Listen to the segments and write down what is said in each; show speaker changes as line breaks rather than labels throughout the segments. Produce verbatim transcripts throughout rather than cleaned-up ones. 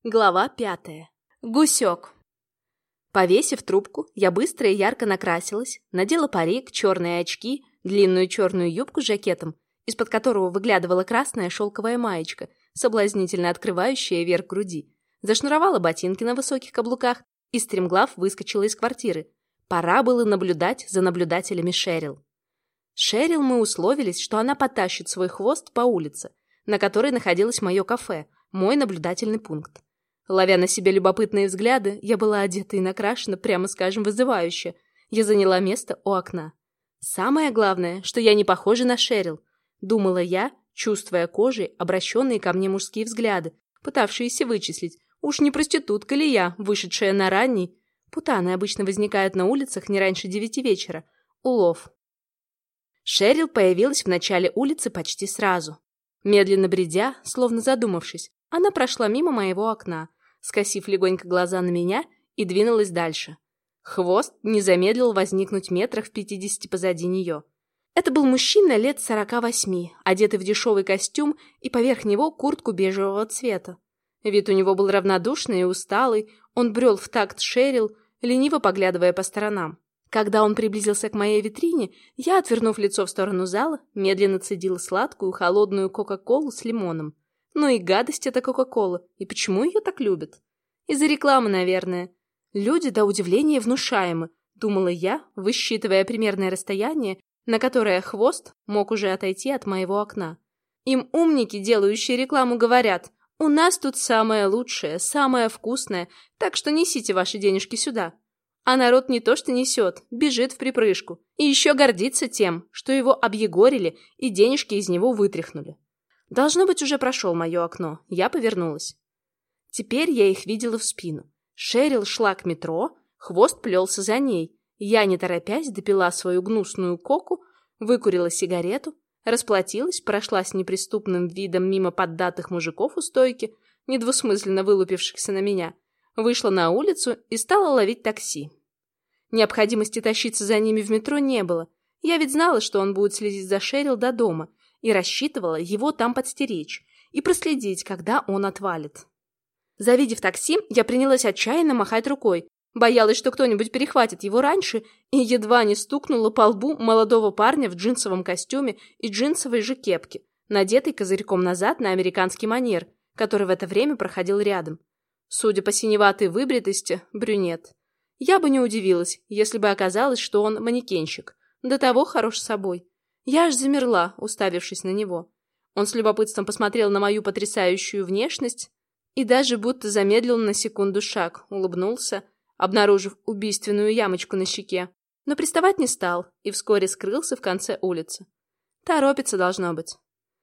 Глава пятая. Гусек. Повесив трубку, я быстро и ярко накрасилась, надела парик, черные очки, длинную черную юбку с жакетом, из-под которого выглядывала красная шелковая маечка, соблазнительно открывающая верх груди, зашнуровала ботинки на высоких каблуках и стремглав выскочила из квартиры. Пора было наблюдать за наблюдателями Шерил. Шерил мы условились, что она потащит свой хвост по улице, на которой находилось мое кафе, мой наблюдательный пункт. Ловя на себе любопытные взгляды, я была одета и накрашена, прямо скажем, вызывающе. Я заняла место у окна. Самое главное, что я не похожа на Шерил, думала я, чувствуя кожей обращенные ко мне мужские взгляды, пытавшиеся вычислить, уж не проститутка ли я, вышедшая на ранний, путаны обычно возникают на улицах не раньше девяти вечера, улов. Шерил появилась в начале улицы почти сразу. Медленно бредя, словно задумавшись, она прошла мимо моего окна, скосив легонько глаза на меня, и двинулась дальше. Хвост не замедлил возникнуть метрах в пятидесяти позади нее. Это был мужчина лет сорока восьми, одетый в дешевый костюм и поверх него куртку бежевого цвета. Вид у него был равнодушный и усталый, он брел в такт Шерил, лениво поглядывая по сторонам. Когда он приблизился к моей витрине, я, отвернув лицо в сторону зала, медленно цедила сладкую холодную кока-колу с лимоном. Ну и гадость эта кока-кола, и почему ее так любят? Из-за рекламы, наверное. Люди до удивления внушаемы, думала я, высчитывая примерное расстояние, на которое хвост мог уже отойти от моего окна. Им умники, делающие рекламу, говорят: «У нас тут самое лучшее, самое вкусное, так что несите ваши денежки сюда». А народ не то что несет, бежит в припрыжку. И еще гордится тем, что его объегорили и денежки из него вытряхнули. Должно быть, уже прошел мое окно. Я повернулась. Теперь я их видела в спину. Шерил шла к метро, хвост плелся за ней. Я, не торопясь, допила свою гнусную коку, выкурила сигарету, расплатилась, прошла с неприступным видом мимо поддатых мужиков у стойки, недвусмысленно вылупившихся на меня, вышла на улицу и стала ловить такси. Необходимости тащиться за ними в метро не было. Я ведь знала, что он будет следить за Шерил до дома, и рассчитывала его там подстеречь и проследить, когда он отвалит. Завидев такси, я принялась отчаянно махать рукой, боялась, что кто-нибудь перехватит его раньше, и едва не стукнула по лбу молодого парня в джинсовом костюме и джинсовой же кепке, надетой козырьком назад на американский манер, который в это время проходил рядом. Судя по синеватой выбритости, брюнет. Я бы не удивилась, если бы оказалось, что он манекенщик, до того хорош собой. Я аж замерла, уставившись на него. Он с любопытством посмотрел на мою потрясающую внешность и даже будто замедлил на секунду шаг, улыбнулся, обнаружив убийственную ямочку на щеке, но приставать не стал и вскоре скрылся в конце улицы. Торопится, должно быть.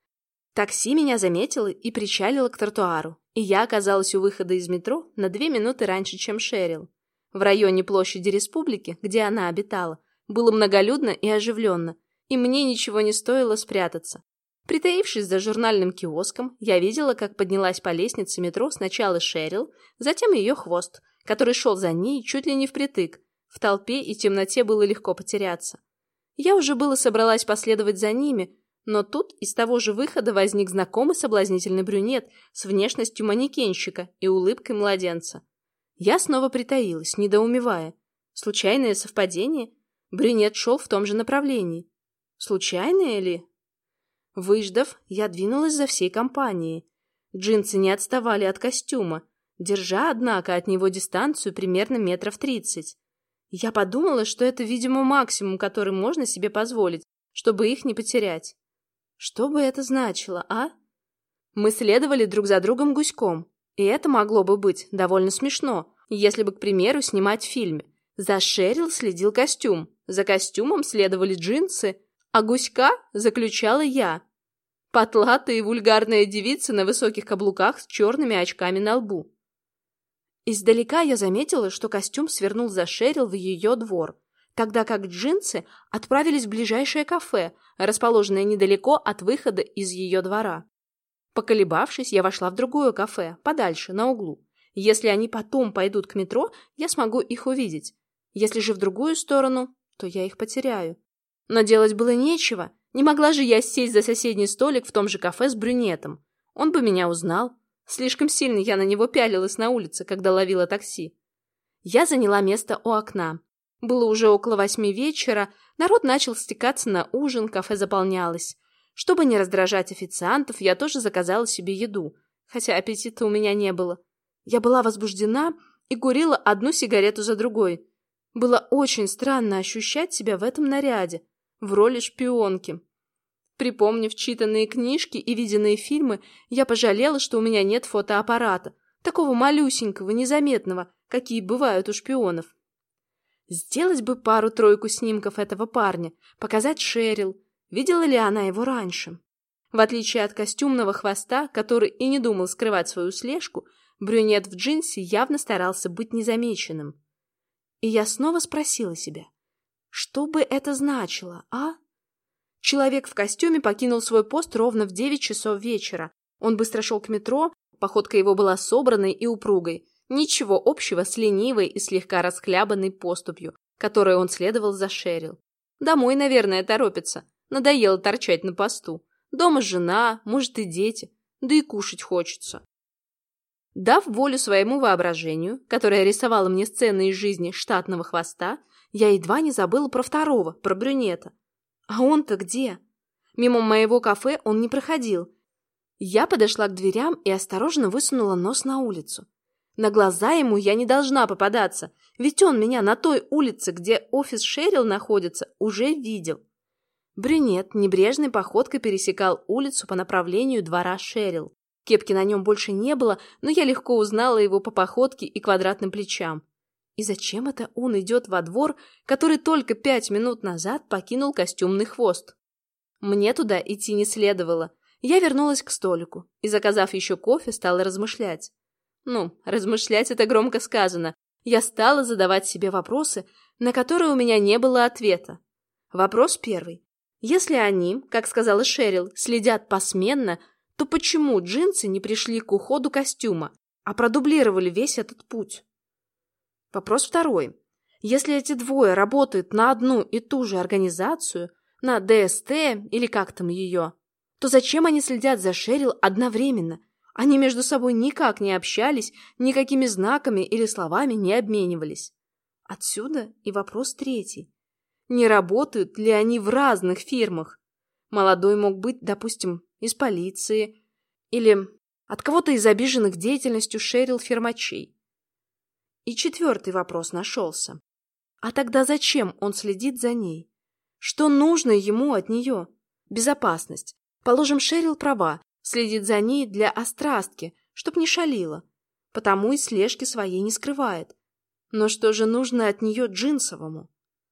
Такси меня заметило и причалило к тротуару, и я оказалась у выхода из метро на две минуты раньше, чем Шерил. В районе площади Республики, где она обитала, было многолюдно и оживленно, и мне ничего не стоило спрятаться. Притаившись за журнальным киоском, я видела, как поднялась по лестнице метро сначала Шерил, затем ее хвост, который шел за ней чуть ли не впритык. В толпе и темноте было легко потеряться. Я уже было собралась последовать за ними, но тут из того же выхода возник знакомый соблазнительный брюнет с внешностью манекенщика и улыбкой младенца. Я снова притаилась, недоумевая. Случайное совпадение? Брюнет шел в том же направлении. Случайное ли? Выждав, я двинулась за всей компанией. Джинсы не отставали от костюма, держа, однако, от него дистанцию примерно метров тридцать. Я подумала, что это, видимо, максимум, который можно себе позволить, чтобы их не потерять. Что бы это значило, а? Мы следовали друг за другом гуськом, и это могло бы быть довольно смешно, если бы, к примеру, снимать в фильме. За Шерил следил костюм, за костюмом следовали джинсы, а гуська заключала я. Потлатая и вульгарная девица на высоких каблуках с черными очками на лбу. Издалека я заметила, что костюм свернул за Шерил в ее двор, тогда как джинсы отправились в ближайшее кафе, расположенное недалеко от выхода из ее двора. Поколебавшись, я вошла в другое кафе, подальше, на углу. Если они потом пойдут к метро, я смогу их увидеть. Если же в другую сторону, то я их потеряю. Но делать было нечего. Не могла же я сесть за соседний столик в том же кафе с брюнетом. Он бы меня узнал. Слишком сильно я на него пялилась на улице, когда ловила такси. Я заняла место у окна. Было уже около восьми вечера, народ начал стекаться на ужин, кафе заполнялось. Чтобы не раздражать официантов, я тоже заказала себе еду, хотя аппетита у меня не было. Я была возбуждена и курила одну сигарету за другой. Было очень странно ощущать себя в этом наряде, в роли шпионки. Припомнив читанные книжки и виденные фильмы, я пожалела, что у меня нет фотоаппарата, такого малюсенького, незаметного, какие бывают у шпионов. Сделать бы пару-тройку снимков этого парня, показать Шерил, видела ли она его раньше. В отличие от костюмного хвоста, который и не думал скрывать свою слежку, брюнет в джинсе явно старался быть незамеченным. И я снова спросила себя, что бы это значило, а? Человек в костюме покинул свой пост ровно в девять часов вечера. Он быстро шел к метро, походка его была собранной и упругой. Ничего общего с ленивой и слегка расхлябанной поступью, которой он следовал за Шерил. Домой, наверное, торопится. Надоело торчать на посту. Дома жена, может и дети, да и кушать хочется. Дав волю своему воображению, которое рисовало мне сцены из жизни штатного хвоста, я едва не забыла про второго, про брюнета. А он-то где? Мимо моего кафе он не проходил. Я подошла к дверям и осторожно высунула нос на улицу. На глаза ему я не должна попадаться, ведь он меня на той улице, где офис Шерил находится, уже видел. Брюнет небрежной походкой пересекал улицу по направлению двора Шерил. Кепки на нем больше не было, но я легко узнала его по походке и квадратным плечам. И зачем это он идет во двор, который только пять минут назад покинул костюмный хвост? Мне туда идти не следовало. Я вернулась к столику и, заказав еще кофе, стала размышлять. Ну, размышлять — это громко сказано. Я стала задавать себе вопросы, на которые у меня не было ответа. Вопрос первый. Если они, как сказала Шерил, следят посменно, то почему джинсы не пришли к уходу костюма, а продублировали весь этот путь? Вопрос второй. Если эти двое работают на одну и ту же организацию, на дэ эс тэ или как там ее, то зачем они следят за Шерил одновременно? Они между собой никак не общались, никакими знаками или словами не обменивались. Отсюда и вопрос третий. Не работают ли они в разных фирмах? Молодой мог быть, допустим, из полиции или от кого-то из обиженных деятельностью Шерил фирмачей. И четвертый вопрос нашелся. А тогда зачем он следит за ней? Что нужно ему от нее? Безопасность. Положим, Шерил права, следит за ней для острастки, чтоб не шалила. Потому и слежки своей не скрывает. Но что же нужно от нее Джинсовому?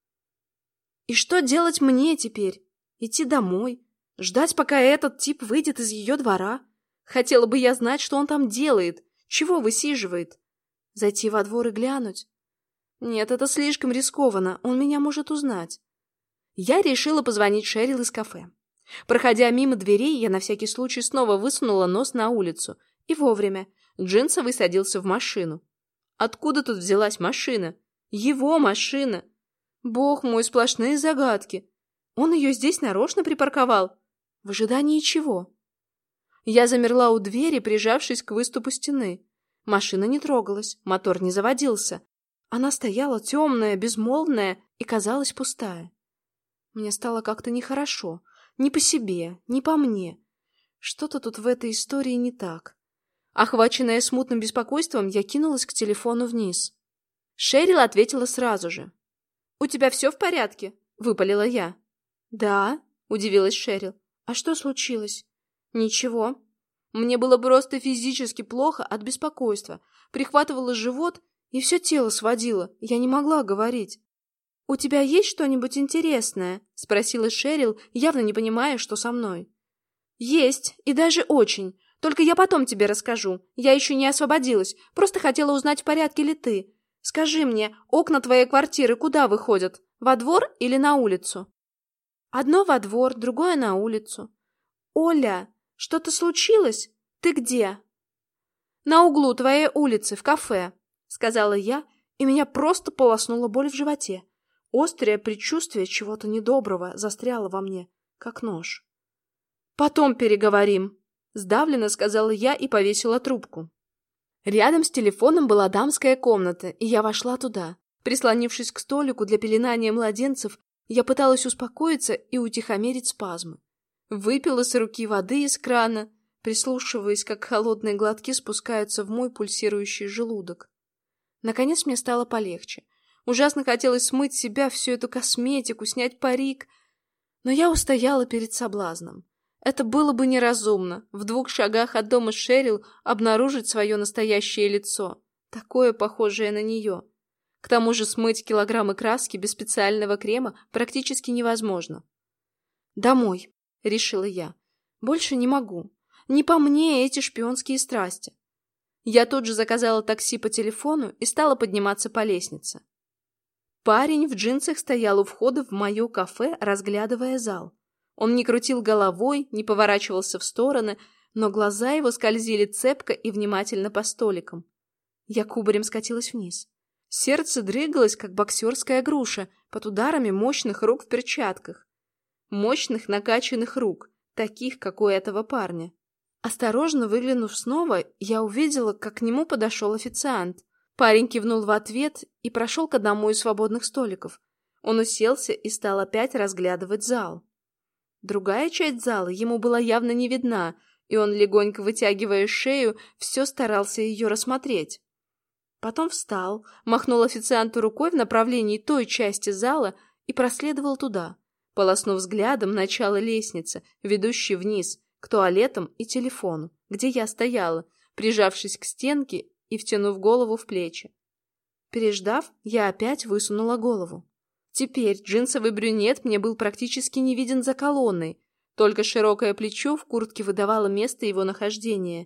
И что делать мне теперь? Идти домой? Ждать, пока этот тип выйдет из ее двора? Хотела бы я знать, что он там делает, чего высиживает. Зайти во двор и глянуть? Нет, это слишком рискованно, он меня может узнать. Я решила позвонить Шерил из кафе. Проходя мимо дверей, я на всякий случай снова высунула нос на улицу. И вовремя. Джинсовый садился в машину. Откуда тут взялась машина? Его машина! Бог мой, сплошные загадки. Он ее здесь нарочно припарковал. В ожидании чего? Я замерла у двери, прижавшись к выступу стены. Машина не трогалась, мотор не заводился. Она стояла темная, безмолвная и казалась пустая. Мне стало как-то нехорошо. Ни по себе, ни по мне. Что-то тут в этой истории не так. Охваченная смутным беспокойством, я кинулась к телефону вниз. Шерил ответила сразу же. «У тебя все в порядке?» — выпалила я. «Да», — удивилась Шерил. «А что случилось?» «Ничего. Мне было просто физически плохо от беспокойства. Прихватывало живот, и все тело сводило. Я не могла говорить». «У тебя есть что-нибудь интересное?» — спросила Шерил, явно не понимая, что со мной. «Есть, и даже очень. Только я потом тебе расскажу. Я еще не освободилась, просто хотела узнать, в порядке ли ты. Скажи мне, окна твоей квартиры куда выходят? Во двор или на улицу?» «Одно во двор, другое на улицу». «Оля, что-то случилось? Ты где?» «На углу твоей улицы, в кафе», — сказала я, и меня просто полоснула боль в животе. Острое предчувствие чего-то недоброго застряло во мне, как нож. «Потом переговорим», Сдавленно сказала я и повесила трубку. Рядом с телефоном была дамская комната, и я вошла туда. Прислонившись к столику для пеленания младенцев, я пыталась успокоиться и утихомирить спазмы. Выпила с руки воды из крана, прислушиваясь, как холодные глотки спускаются в мой пульсирующий желудок. Наконец мне стало полегче. Ужасно хотелось смыть с себя всю эту косметику, снять парик. Но я устояла перед соблазном. Это было бы неразумно, в двух шагах от дома Шерил обнаружить свое настоящее лицо, такое похожее на нее. К тому же смыть килограммы краски без специального крема практически невозможно. «Домой», — решила я. «Больше не могу. Не по мне эти шпионские страсти». Я тут же заказала такси по телефону и стала подниматься по лестнице. Парень в джинсах стоял у входа в мое кафе, разглядывая зал. Он не крутил головой, не поворачивался в стороны, но глаза его скользили цепко и внимательно по столикам. Я кубарем скатилась вниз. Сердце дрыгалось, как боксерская груша, под ударами мощных рук в перчатках. Мощных накачанных рук, таких, как у этого парня. Осторожно выглянув снова, я увидела, как к нему подошел официант. Парень кивнул в ответ и прошел к одному из свободных столиков. Он уселся и стал опять разглядывать зал. Другая часть зала ему была явно не видна, и он, легонько вытягивая шею, все старался ее рассмотреть. Потом встал, махнул официанту рукой в направлении той части зала и проследовал туда, полоснув взглядом начало лестницы, ведущей вниз, к туалетам и телефону, где я стояла, прижавшись к стенке и втянув голову в плечи. Переждав, я опять высунула голову. Теперь джинсовый брюнет мне был практически не виден за колонной, только широкое плечо в куртке выдавало место его нахождения.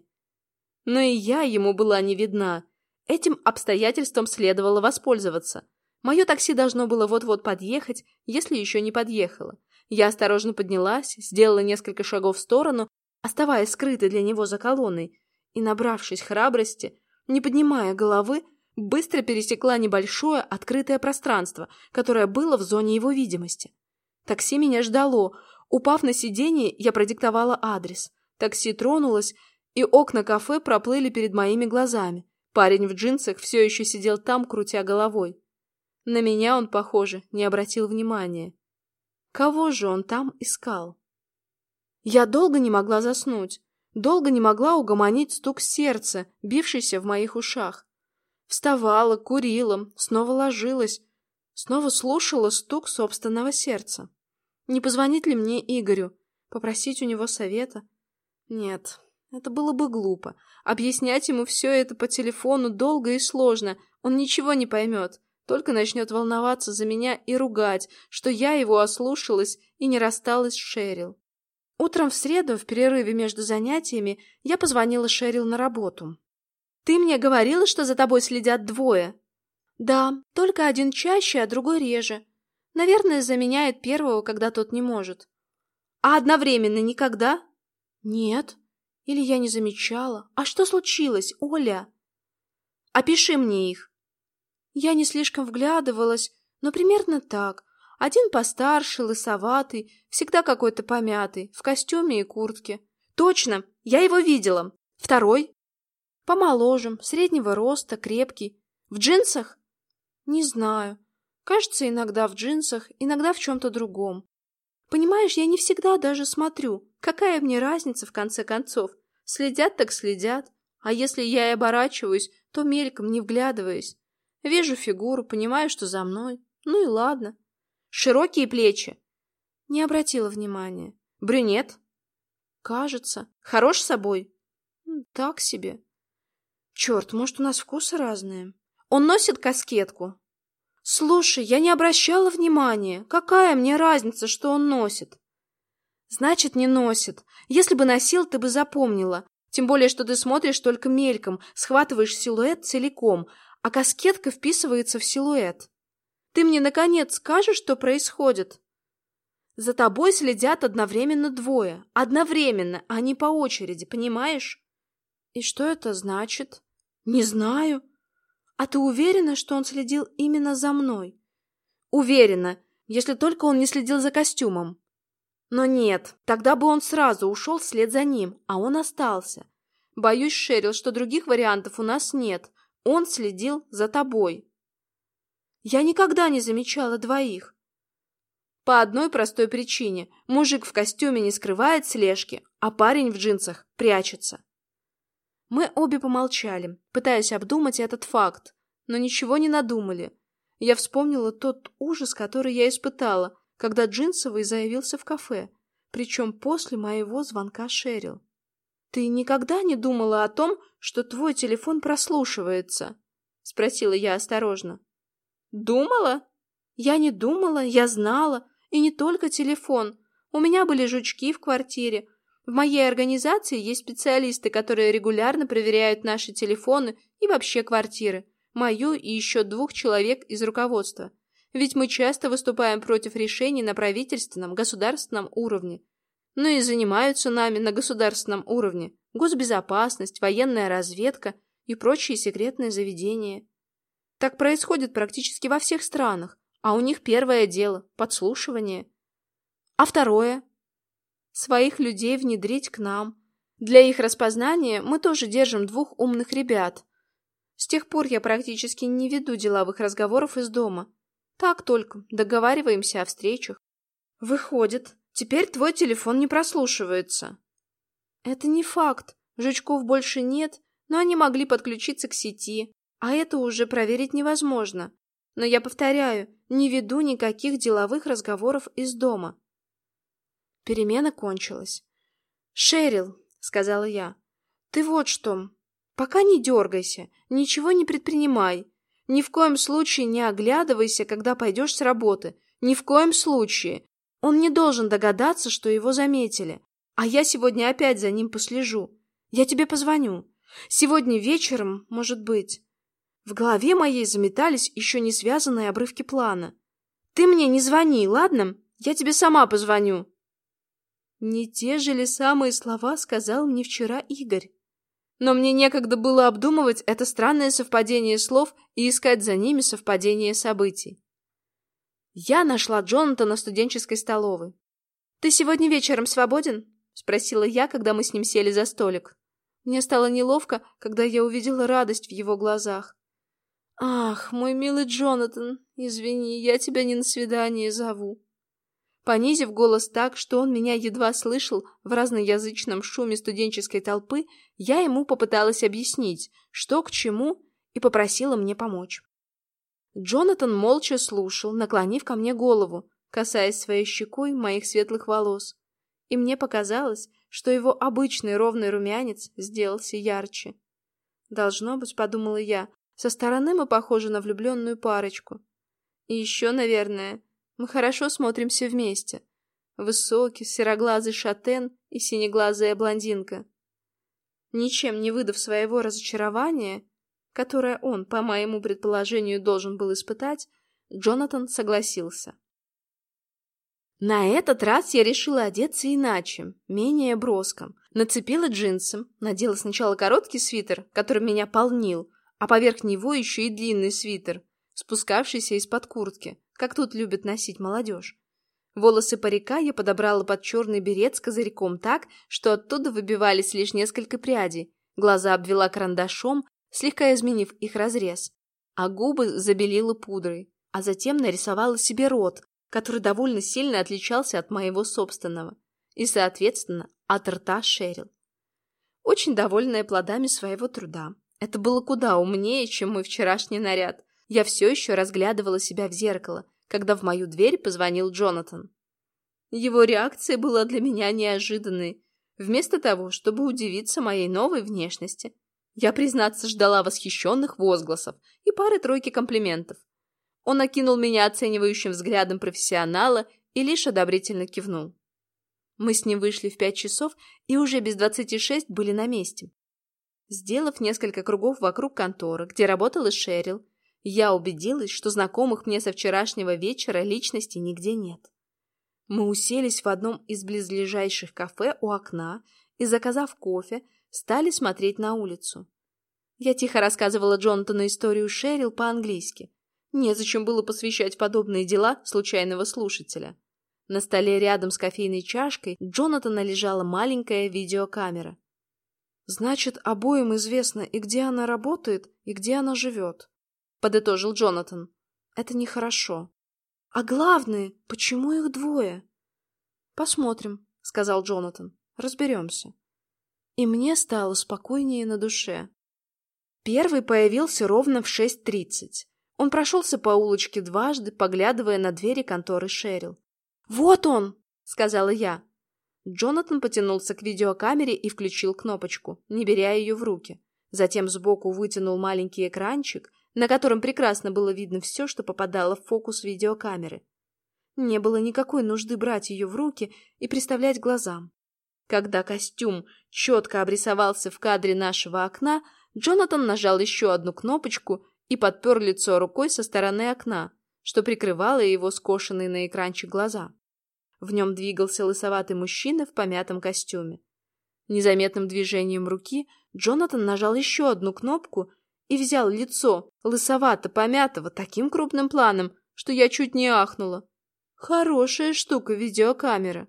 Но и я ему была не видна. Этим обстоятельством следовало воспользоваться. Мое такси должно было вот-вот подъехать, если еще не подъехало. Я осторожно поднялась, сделала несколько шагов в сторону, оставаясь скрытой для него за колонной, и, набравшись храбрости, не поднимая головы, быстро пересекла небольшое открытое пространство, которое было в зоне его видимости. Такси меня ждало. Упав на сиденье, я продиктовала адрес. Такси тронулось, и окна кафе проплыли перед моими глазами. Парень в джинсах все еще сидел там, крутя головой. На меня он, похоже, не обратил внимания. Кого же он там искал? Я долго не могла заснуть, долго не могла угомонить стук сердца, бившийся в моих ушах. Вставала, курила, снова ложилась, снова слушала стук собственного сердца. Не позвонить ли мне Игорю? Попросить у него совета? Нет, это было бы глупо. Объяснять ему все это по телефону долго и сложно. Он ничего не поймет, только начнет волноваться за меня и ругать, что я его ослушалась и не рассталась с Шерил. Утром в среду, в перерыве между занятиями, я позвонила Шерил на работу. «Ты мне говорила, что за тобой следят двое?» «Да, только один чаще, а другой реже. Наверное, заменяет первого, когда тот не может». «А одновременно никогда?» «Нет. Или я не замечала. А что случилось, Оля?» «Опиши мне их». Я не слишком вглядывалась, но примерно так. Один постарше, лысоватый, всегда какой-то помятый, в костюме и куртке. «Точно, я его видела. Второй?» «Помоложе, среднего роста, крепкий. В джинсах?» «Не знаю. Кажется, иногда в джинсах, иногда в чем-то другом. Понимаешь, я не всегда даже смотрю. Какая мне разница, в конце концов? Следят так следят. А если я и оборачиваюсь, то мельком, не вглядываясь. Вижу фигуру, понимаю, что за мной. Ну и ладно. Широкие плечи?» Не обратила внимания. «Брюнет?» «Кажется. Хорош собой?» «Так себе». «Черт, может, у нас вкусы разные?» «Он носит каскетку?» «Слушай, я не обращала внимания. Какая мне разница, что он носит?» «Значит, не носит. Если бы носил, ты бы запомнила. Тем более, что ты смотришь только мельком, схватываешь силуэт целиком, а каскетка вписывается в силуэт. Ты мне, наконец, скажешь, что происходит?» «За тобой следят одновременно двое. Одновременно, а не по очереди, понимаешь?» «И что это значит?» «Не знаю». «А ты уверена, что он следил именно за мной?» «Уверена, если только он не следил за костюмом». Но нет, тогда бы он сразу ушел вслед за ним, а он остался. Боюсь, Шерил, что других вариантов у нас нет. Он следил за тобой. Я никогда не замечала двоих. По одной простой причине. Мужик в костюме не скрывает слежки, а парень в джинсах прячется. Мы обе помолчали, пытаясь обдумать этот факт, но ничего не надумали. Я вспомнила тот ужас, который я испытала, когда Джинсовый заявился в кафе, причем после моего звонка Шерил. «Ты никогда не думала о том, что твой телефон прослушивается?» — спросила я осторожно. «Думала? Я не думала, я знала. И не только телефон. У меня были жучки в квартире. В моей организации есть специалисты, которые регулярно проверяют наши телефоны и вообще квартиры. Мою и еще двух человек из руководства. Ведь мы часто выступаем против решений на правительственном, государственном уровне. Ну и занимаются нами на государственном уровне госбезопасность, военная разведка и прочие секретные заведения. Так происходит практически во всех странах, а у них первое дело – подслушивание. А второе – своих людей внедрить к нам. Для их распознания мы тоже держим двух умных ребят. С тех пор я практически не веду деловых разговоров из дома. Так только договариваемся о встречах. Выходит, теперь твой телефон не прослушивается. Это не факт. Жучков больше нет, но они могли подключиться к сети, а это уже проверить невозможно. Но я повторяю, не веду никаких деловых разговоров из дома. Перемена кончилась. «Шерил», — сказала я, — «ты вот что, пока не дергайся, ничего не предпринимай. Ни в коем случае не оглядывайся, когда пойдешь с работы. Ни в коем случае. Он не должен догадаться, что его заметили. А я сегодня опять за ним послежу. Я тебе позвоню. Сегодня вечером, может быть». В голове моей заметались еще не связанные обрывки плана. «Ты мне не звони, ладно? Я тебе сама позвоню». Не те же ли самые слова сказал мне вчера Игорь? Но мне некогда было обдумывать это странное совпадение слов и искать за ними совпадение событий. Я нашла Джонатана в студенческой столовой. «Ты сегодня вечером свободен?» — спросила я, когда мы с ним сели за столик. Мне стало неловко, когда я увидела радость в его глазах. «Ах, мой милый Джонатан, извини, я тебя не на свидание зову». Понизив голос так, что он меня едва слышал в разноязычном шуме студенческой толпы, я ему попыталась объяснить, что к чему, и попросила мне помочь. Джонатан молча слушал, наклонив ко мне голову, касаясь своей щекой моих светлых волос, и мне показалось, что его обычный ровный румянец сделался ярче. «Должно быть, — подумала я, — со стороны мы похожи на влюбленную парочку. И еще, наверное, мы хорошо смотримся вместе. Высокий, сероглазый шатен и синеглазая блондинка». Ничем не выдав своего разочарования, которое он, по моему предположению, должен был испытать, Джонатан согласился. На этот раз я решила одеться иначе, менее броско. Нацепила джинсы, надела сначала короткий свитер, который меня полнил, а поверх него еще и длинный свитер, спускавшийся из-под куртки, как тут любят носить молодежь. Волосы парика я подобрала под черный берет с козырьком так, что оттуда выбивались лишь несколько прядей, глаза обвела карандашом, слегка изменив их разрез, а губы забелила пудрой, а затем нарисовала себе рот, который довольно сильно отличался от моего собственного и, соответственно, от рта Шерил. Очень довольная плодами своего труда. Это было куда умнее, чем мой вчерашний наряд. Я все еще разглядывала себя в зеркало, когда в мою дверь позвонил Джонатан. Его реакция была для меня неожиданной. Вместо того, чтобы удивиться моей новой внешности, я, признаться, ждала восхищенных возгласов и пары-тройки комплиментов. Он окинул меня оценивающим взглядом профессионала и лишь одобрительно кивнул. Мы с ним вышли в пять часов и уже без двадцати шесть были на месте. Сделав несколько кругов вокруг конторы, где работала Шерил, я убедилась, что знакомых мне со вчерашнего вечера личностей нигде нет. Мы уселись в одном из близлежащих кафе у окна и, заказав кофе, стали смотреть на улицу. Я тихо рассказывала Джонатану историю Шерил по-английски. Незачем было посвящать в подобные дела случайного слушателя. На столе рядом с кофейной чашкой Джонатана лежала маленькая видеокамера.
«Значит, обоим известно и где она работает, и где она живет», —
подытожил Джонатан.
«Это нехорошо. А главное, почему их двое?» «Посмотрим», — сказал Джонатан. «Разберемся». И мне стало спокойнее на душе. Первый появился ровно в шесть тридцать. Он прошелся по улочке дважды, поглядывая на двери конторы Шерил. «Вот он!» — сказала я. Джонатан потянулся к видеокамере и включил кнопочку, не беря ее в руки. Затем сбоку вытянул маленький экранчик, на котором прекрасно было видно все, что попадало в фокус видеокамеры. Не было никакой нужды брать ее в руки и приставлять глазам. Когда костюм четко обрисовался в кадре нашего окна, Джонатан нажал еще одну кнопочку и подпер лицо рукой со стороны окна, что прикрывало его скошенные на экранчик глаза. В нем двигался лысоватый мужчина в помятом костюме. Незаметным движением руки Джонатан нажал еще одну кнопку и взял лицо лысовато-помятого таким крупным планом, что я чуть не ахнула. Хорошая штука видеокамера.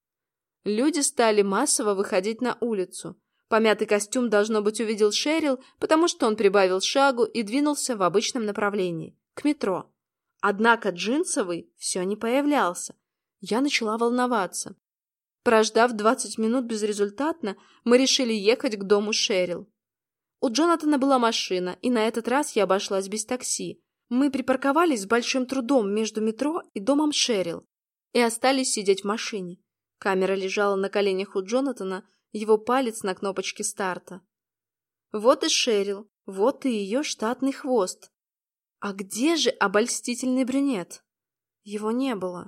Люди стали массово выходить на улицу. Помятый костюм, должно быть, увидел Шерил, потому что он прибавил шагу и двинулся в обычном направлении, к метро. Однако джинсовый все не появлялся. Я начала волноваться. Прождав двадцать минут безрезультатно, мы решили ехать к дому Шерил. У Джонатана была машина, и на этот раз я обошлась без такси. Мы припарковались с большим трудом между метро и домом Шерил и остались сидеть в машине. Камера лежала на коленях у Джонатана, его палец на кнопочке старта. Вот и Шерил, вот и ее штатный хвост. А где же обольстительный брюнет? Его не было.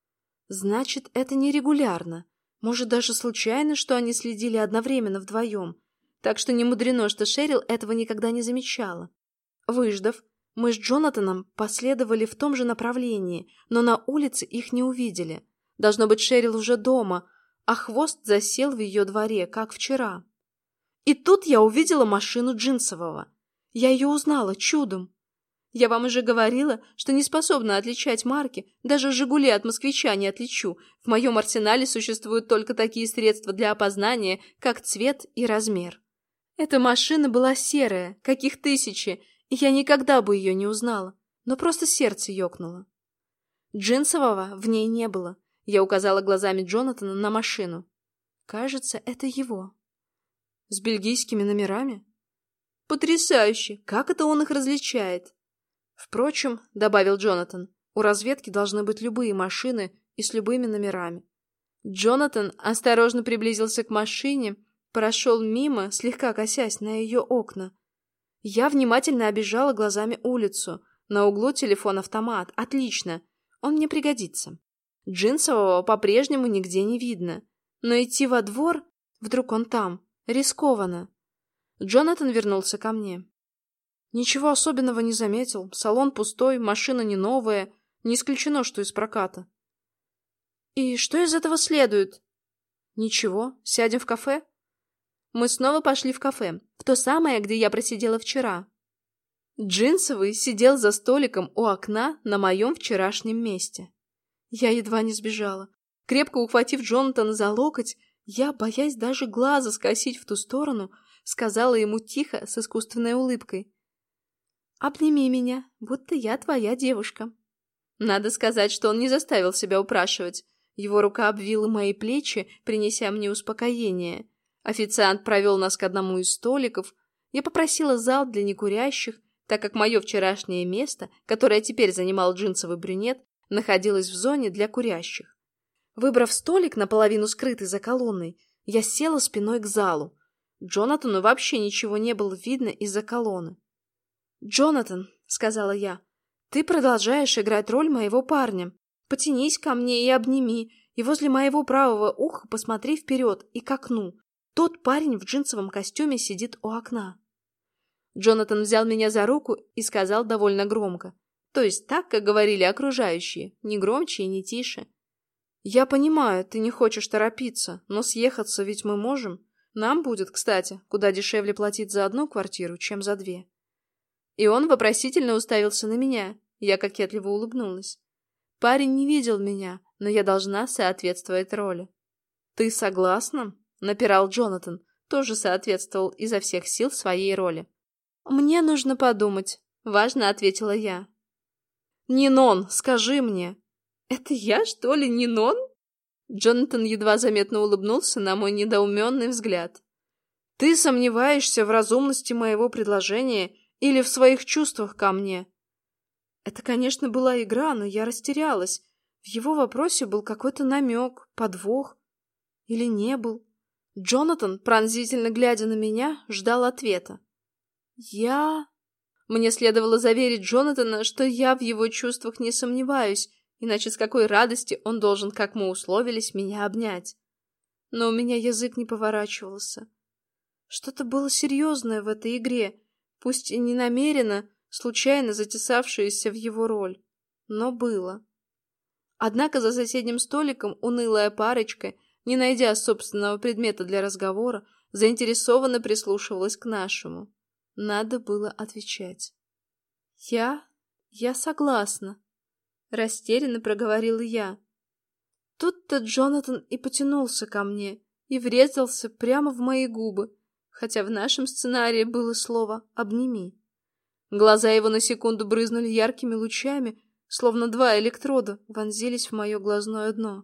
Значит, это нерегулярно. Может, даже случайно, что они следили одновременно вдвоем. Так что не мудрено, что Шерил этого никогда не замечала. Выждав, мы с Джонатаном последовали в том же направлении, но на улице их не увидели. Должно быть, Шерил уже дома, а хвост засел в ее дворе, как вчера. И тут я увидела машину джинсового. Я ее узнала чудом. Я вам уже говорила, что не способна отличать марки, даже «Жигули» от «Москвича» не отличу. В моем арсенале существуют только такие средства для опознания, как цвет и размер. Эта машина была серая, каких тысячи, и я никогда бы ее не узнала, но просто сердце ёкнуло. Джинсового в ней не было. Я указала глазами Джонатана на машину. Кажется, это его. С бельгийскими номерами? Потрясающе! Как это он их различает? Впрочем, добавил Джонатан, у разведки должны быть любые машины и с любыми номерами. Джонатан осторожно приблизился к машине, прошел мимо, слегка косясь на ее окна. Я внимательно обежала глазами улицу. На углу телефон-автомат. Отлично. Он мне пригодится. Джинсового по-прежнему нигде не видно. Но идти во двор, вдруг он там, рискованно. Джонатан вернулся ко мне. Ничего особенного не заметил. Салон пустой, машина не новая. Не исключено, что из проката. И что из этого следует? Ничего. Сядем в кафе? Мы снова пошли в кафе, в то самое, где я просидела вчера. Джинсовый сидел за столиком у окна на моем вчерашнем месте. Я едва не сбежала. Крепко ухватив Джонатана за локоть, я, боясь даже глаза скосить в ту сторону, сказала ему тихо, с искусственной улыбкой: «Обними меня, будто я твоя девушка». Надо сказать, что он не заставил себя упрашивать. Его рука обвила мои плечи, принеся мне успокоение. Официант провел нас к одному из столиков. Я попросила зал для некурящих, так как мое вчерашнее место, которое теперь занимал джинсовый брюнет, находилось в зоне для курящих. Выбрав столик, наполовину скрытый за колонной, я села спиной к залу. Джонатану вообще ничего не было видно из-за колонны. «Джонатан», — сказала я, — «ты продолжаешь играть роль моего парня. Потянись ко мне и обними, и возле моего правого уха посмотри вперед и к окну. Тот парень в джинсовом костюме сидит у окна». Джонатан взял меня за руку и сказал довольно громко, то есть так, как говорили окружающие, не громче и не тише: «Я понимаю, ты не хочешь торопиться, но съехаться ведь мы можем. Нам будет, кстати, куда дешевле платить за одну квартиру, чем за две». И он вопросительно уставился на меня. Я кокетливо улыбнулась. Парень не видел меня, но я должна соответствовать роли. «Ты согласна?» — напирал Джонатан, тоже соответствовал изо всех сил своей роли. «Мне нужно подумать», — важно ответила я. «Нинон, скажи мне!» «Это я, что ли, Нинон?» Джонатан едва заметно улыбнулся на мой недоуменный взгляд. «Ты сомневаешься в разумности моего предложения или в своих чувствах ко мне?» Это, конечно, была игра, но я растерялась. В его вопросе был какой-то намек, подвох. Или не был. Джонатан, пронзительно глядя на меня, ждал ответа. «Я...» Мне следовало заверить Джонатана, что я в его чувствах не сомневаюсь, иначе с какой радости он должен, как мы условились, меня обнять. Но у меня язык не поворачивался. Что-то было серьезное в этой игре, пусть и не намеренно, случайно затесавшееся в его роль. Но было. Однако за соседним столиком унылая парочка, не найдя собственного предмета для разговора, заинтересованно прислушивалась к нашему. Надо было отвечать. «Я... я согласна», — растерянно проговорила я. Тут-то Джонатан и потянулся ко мне и врезался прямо в мои губы, хотя в нашем сценарии было слово «обними». Глаза его на секунду брызнули яркими лучами, словно два электрода вонзились в мое глазное дно.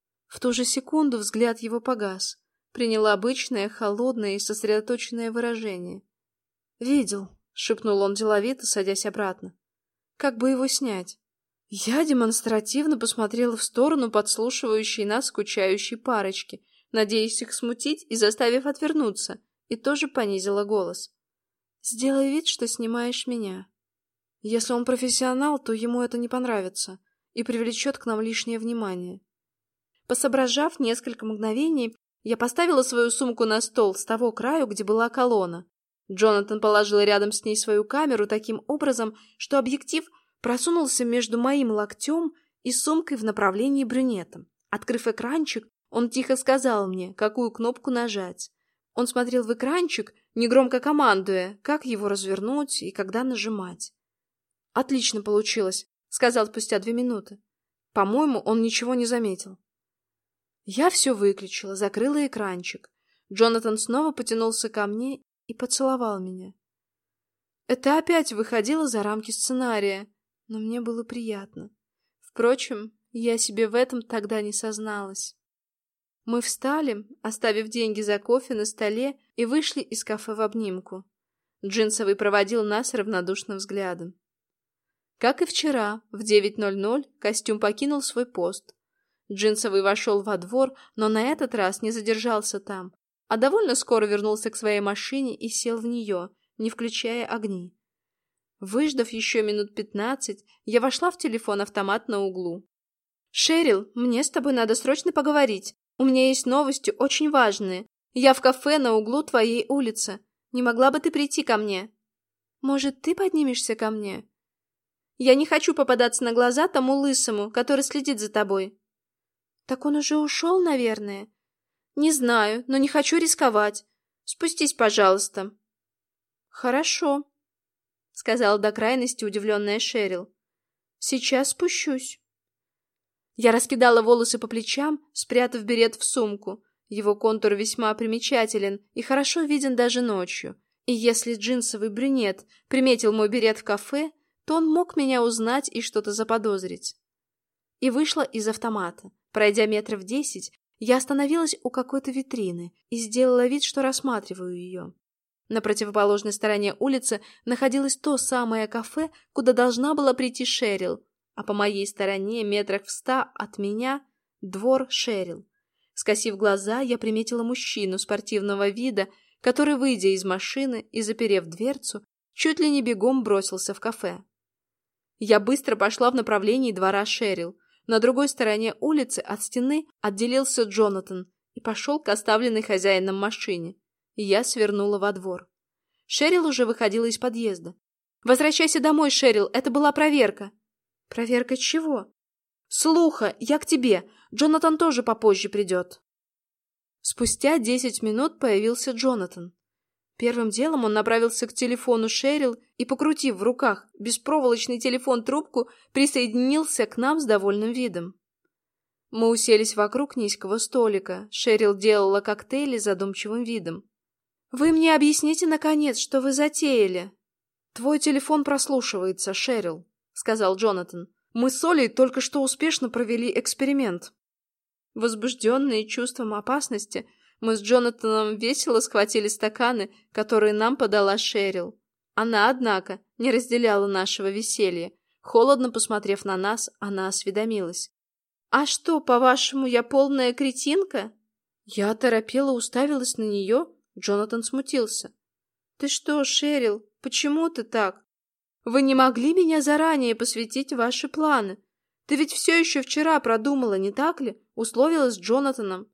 В ту же секунду взгляд его погас, принял обычное, холодное и сосредоточенное выражение. «Видел», — шепнул он деловито, садясь обратно. «Как бы его снять?» Я демонстративно посмотрела в сторону подслушивающей нас скучающей парочки, надеясь их смутить и заставив отвернуться, и тоже понизила голос. «Сделай вид, что снимаешь меня. Если он профессионал, то ему это не понравится и привлечет к нам лишнее внимание». Посоображав несколько мгновений, я поставила свою сумку на стол с того краю, где была колонна. Джонатан положил рядом с ней свою камеру таким образом, что объектив просунулся между моим локтем и сумкой в направлении брюнета. Открыв экранчик, он тихо сказал мне, какую кнопку нажать. Он смотрел в экранчик, негромко командуя, как его развернуть и когда нажимать. «Отлично получилось», — сказал спустя две минуты. По-моему, он ничего не заметил. Я все выключила, закрыла экранчик. Джонатан снова потянулся ко мне и поцеловал меня. Это опять выходило за рамки сценария, но мне было приятно. Впрочем, я себе в этом тогда не созналась. Мы встали, оставив деньги за кофе на столе, и вышли из кафе в обнимку. Джинсовый проводил нас равнодушным взглядом. Как и вчера, в девять ноль ноль костюм покинул свой пост. Джинсовый вошел во двор, но на этот раз не задержался там, а довольно скоро вернулся к своей машине и сел в нее, не включая огни. Выждав еще минут пятнадцать, я вошла в телефон-автомат на углу. «Шерил, мне с тобой надо срочно поговорить. У меня есть новости очень важные. Я в кафе на углу твоей улицы. Не могла бы ты прийти ко мне?» «Может, ты поднимешься ко мне?» «Я не хочу попадаться на глаза тому лысому, который следит за тобой». «Так он уже ушел, наверное?» «Не знаю, но не хочу рисковать. Спустись, пожалуйста». «Хорошо», — сказала до крайности удивленная Шерил. «Сейчас спущусь». Я раскидала волосы по плечам, спрятав берет в сумку. Его контур весьма примечателен и хорошо виден даже ночью. И если джинсовый брюнет приметил мой берет в кафе, то он мог меня узнать и что-то заподозрить. И вышла из автомата. Пройдя метров десять, я остановилась у какой-то витрины и сделала вид, что рассматриваю ее. На противоположной стороне улицы находилось то самое кафе, куда должна была прийти Шерил, а по моей стороне, метрах в ста от меня, двор Шерил. Скосив глаза, я приметила мужчину спортивного вида, который, выйдя из машины и заперев дверцу, чуть ли не бегом бросился в кафе. Я быстро пошла в направлении двора Шерил. На другой стороне улицы от стены отделился Джонатан и пошел к оставленной хозяином машине. Я свернула во двор. Шерил уже выходила из подъезда. «Возвращайся домой, Шерил, это была проверка». «Проверка чего?» «Слуха, я к тебе. Джонатан тоже попозже придет». Спустя десять минут появился Джонатан. Первым делом он направился к телефону Шерил и, покрутив в руках беспроволочный телефон-трубку, присоединился к нам с довольным видом. Мы уселись вокруг низкого столика. Шерил делала коктейли с задумчивым видом. «Вы мне объясните, наконец, что вы затеяли?» «Твой телефон прослушивается, Шерил», — сказал Джонатан. «Мы с Олей только что успешно провели эксперимент». Возбужденные чувством опасности, мы с Джонатаном весело схватили стаканы, которые нам подала Шерил. Она, однако, не разделяла нашего веселья. Холодно посмотрев на нас, она осведомилась. «А что, по-вашему, я полная кретинка?» Я оторопела уставилась на нее. Джонатан смутился. «Ты что, Шерил, почему ты так? Вы не могли меня заранее посвятить в ваши планы? Ты ведь все еще вчера продумала, не так ли? Условилась с Джонатаном».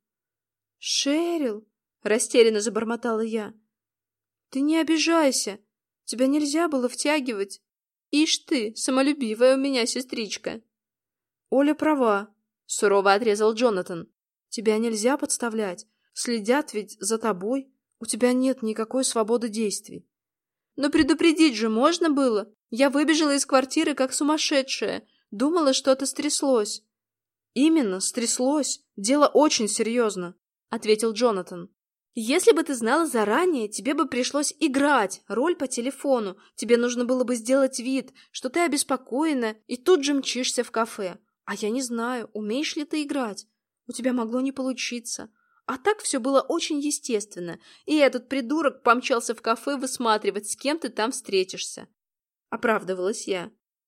«Шерил», — растерянно забормотала я, — «ты не обижайся. Тебя нельзя было втягивать. Ишь ты, самолюбивая у меня сестричка». «Оля права», — сурово отрезал Джонатан. «Тебя нельзя подставлять. Следят ведь за тобой. У тебя нет никакой свободы действий». «Но предупредить же можно было. Я выбежала из квартиры как сумасшедшая. Думала, что-то стряслось». «Именно, стряслось. Дело очень серьезно», — ответил Джонатан. «Если бы ты знала заранее, тебе бы пришлось играть роль по телефону. Тебе нужно было бы сделать вид, что ты обеспокоена, и тут же мчишься в кафе. А я не знаю, умеешь ли ты играть. У тебя могло не получиться. А так все было очень естественно, и этот придурок помчался в кафе высматривать, с кем ты там встретишься». Оправдывалась я.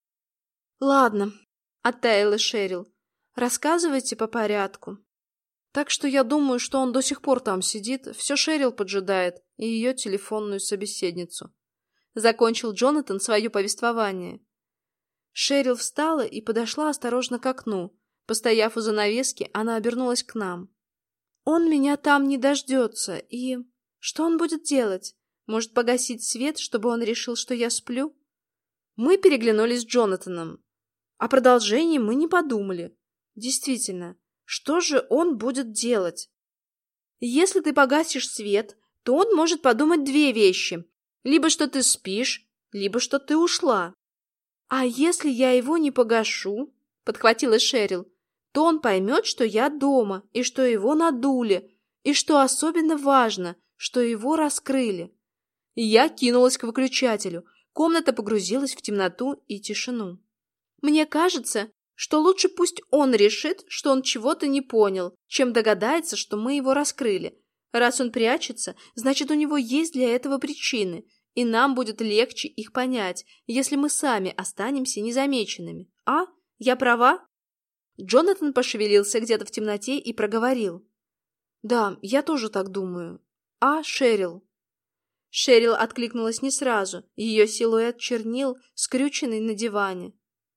«Ладно», — оттаяла Шерил. «Рассказывайте по порядку». «Так что я думаю, что он до сих пор там сидит, все Шерил поджидает и ее телефонную собеседницу». Закончил Джонатан свое повествование. Шерил встала и подошла осторожно к окну. Постояв у занавески, она обернулась к нам. «Он меня там не дождется, и... Что он будет делать? Может, погасить свет, чтобы он решил, что я сплю?» Мы переглянулись с Джонатаном. О продолжении мы не подумали. Действительно, что же он будет делать? Если ты погасишь свет, то он может подумать две вещи. Либо что ты спишь, либо что ты ушла. «А если я его не погашу?» — подхватила Шерил. «То он поймет, что я дома, и что его надули, и, что особенно важно, что его раскрыли». И я кинулась к выключателю. Комната погрузилась в темноту и тишину. «Мне кажется, что лучше пусть он решит, что он чего-то не понял, чем догадается, что мы его раскрыли. Раз он прячется, значит, у него есть для этого причины, и нам будет легче их понять, если мы сами останемся незамеченными. А? Я права?» Джонатан пошевелился где-то в темноте и проговорил. «Да, я тоже так думаю. А, Шерил?» Шерил откликнулась не сразу, ее силуэт чернил, скрюченный на диване.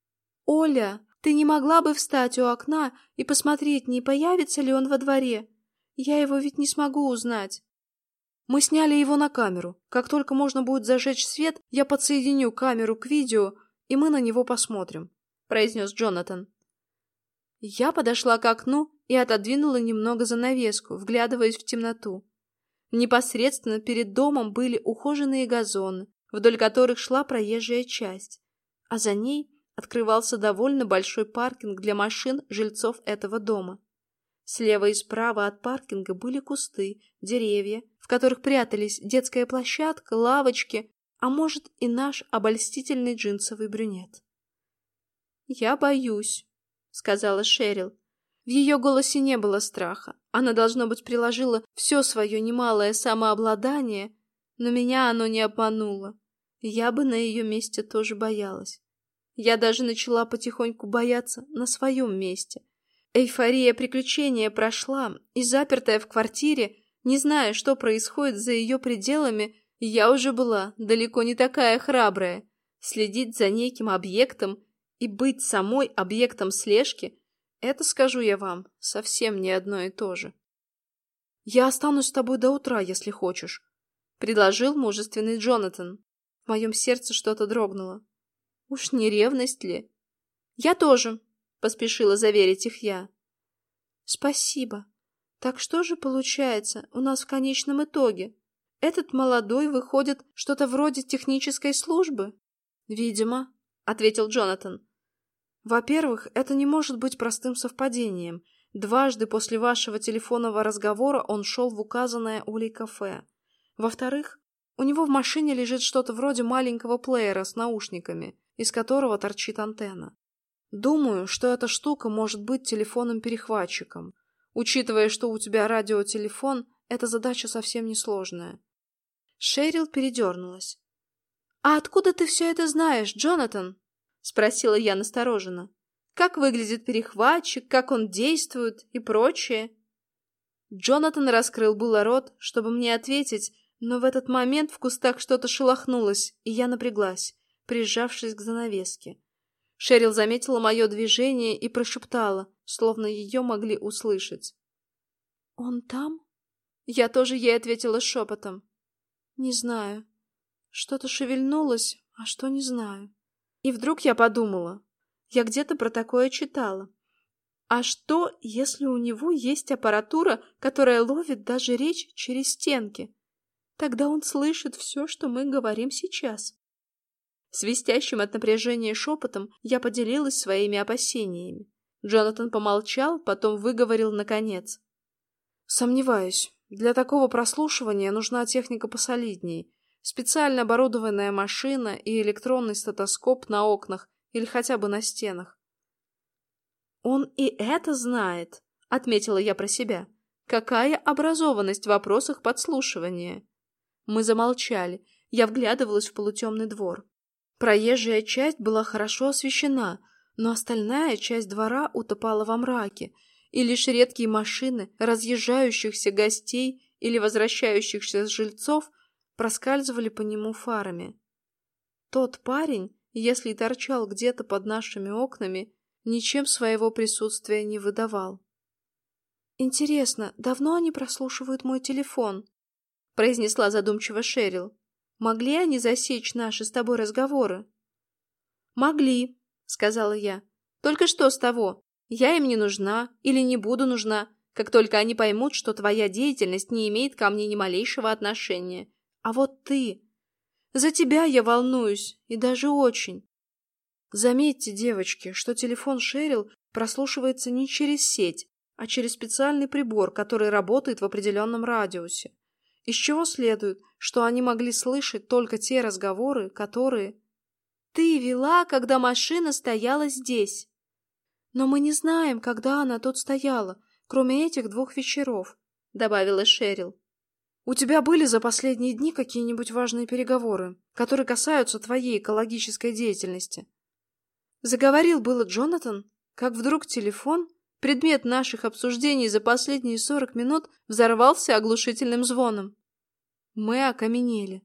«Оля, ты не могла бы встать у окна и посмотреть, не появится ли он во дворе? Я его ведь не смогу узнать». «Мы сняли его на камеру. Как только можно будет зажечь свет, я подсоединю камеру к видео, и мы на него посмотрим», — произнес Джонатан. Я подошла к окну и отодвинула немного занавеску, вглядываясь в темноту. Непосредственно перед домом были ухоженные газоны, вдоль которых шла проезжая часть, а за ней открывался довольно большой паркинг для машин жильцов этого дома. Слева и справа от паркинга были кусты, деревья, в которых прятались детская площадка, лавочки, а может и наш обольстительный джинсовый брюнет. «Я боюсь», — сказала Шерил. В ее голосе не было страха. Она, должно быть, приложила все свое немалое самообладание, но меня оно не обмануло. Я бы на ее месте тоже боялась. Я даже начала потихоньку бояться на своем месте. Эйфория приключения прошла, и, запертая в квартире, не зная, что происходит за ее пределами, я уже была далеко не такая храбрая. Следить за неким объектом и быть самой объектом слежки — это, скажу я вам, совсем не одно и то же. «Я останусь с тобой до утра, если хочешь», — предложил мужественный Джонатан. В моем сердце что-то дрогнуло. Уж не ревность ли? «Я тоже», — поспешила заверить их я. «Спасибо. Так что же получается у нас в конечном итоге? Этот молодой выходит что-то вроде технической службы?» «Видимо», — ответил Джонатан. «Во-первых, это не может быть простым совпадением. дважды после вашего телефонного разговора он шел в указанное Улей кафе. Во-вторых, у него в машине лежит что-то вроде маленького плеера с наушниками, из которого торчит антенна. Думаю, что эта штука может быть телефоном-перехватчиком. Учитывая, что у тебя радиотелефон, эта задача совсем несложная. Шерил передернулась. «А откуда ты все это знаешь, Джонатан?» — спросила я настороженно. «Как выглядит перехватчик, как он действует и прочее?» Джонатан раскрыл было рот, чтобы мне ответить, но в этот момент в кустах что-то шелохнулось, и я напряглась, прижавшись к занавеске. Шерил заметила мое движение и прошептала, словно ее могли услышать. «Он там?» Я тоже ей ответила шепотом. «Не знаю. Что-то шевельнулось, а что не знаю». И вдруг я подумала. Я где-то про такое читала. А что, если у него есть аппаратура, которая ловит даже речь через стенки? Тогда он слышит все, что мы говорим сейчас. Свистящим от напряжения шепотом я поделилась своими опасениями. Джонатан помолчал, потом выговорил наконец. «Сомневаюсь. Для такого прослушивания нужна техника посолиднее. Специально оборудованная машина и электронный стетоскоп на окнах или хотя бы на стенах». «Он и это знает», — отметила я про себя. «Какая образованность в вопросах подслушивания?» Мы замолчали. Я вглядывалась в полутемный двор. Проезжая часть была хорошо освещена, но остальная часть двора утопала во мраке, и лишь редкие машины разъезжающихся гостей или возвращающихся жильцов проскальзывали по нему фарами. Тот парень, если и торчал где-то под нашими окнами, ничем своего присутствия не выдавал. «Интересно, давно они прослушивают мой телефон?» — произнесла задумчиво Шерил. «Могли они засечь наши с тобой разговоры?» «Могли», — сказала я. «Только что с того? Я им не нужна или не буду нужна, как только они поймут, что твоя деятельность не имеет ко мне ни малейшего отношения. А вот ты... За тебя я волнуюсь, и даже очень». Заметьте, девочки, что телефон Шерил прослушивается не через сеть, а через специальный прибор, который работает в определенном радиусе. Из чего следует, что они могли слышать только те разговоры, которые... «Ты вела, когда машина стояла здесь». «Но мы не знаем, когда она тут стояла, кроме этих двух вечеров», — добавила Шерил. «У тебя были за последние дни какие-нибудь важные переговоры, которые касаются твоей экологической деятельности?» Заговорил было Джонатан, как вдруг телефон, предмет наших обсуждений за последние сорок минут, взорвался оглушительным звоном. Мы окаменели.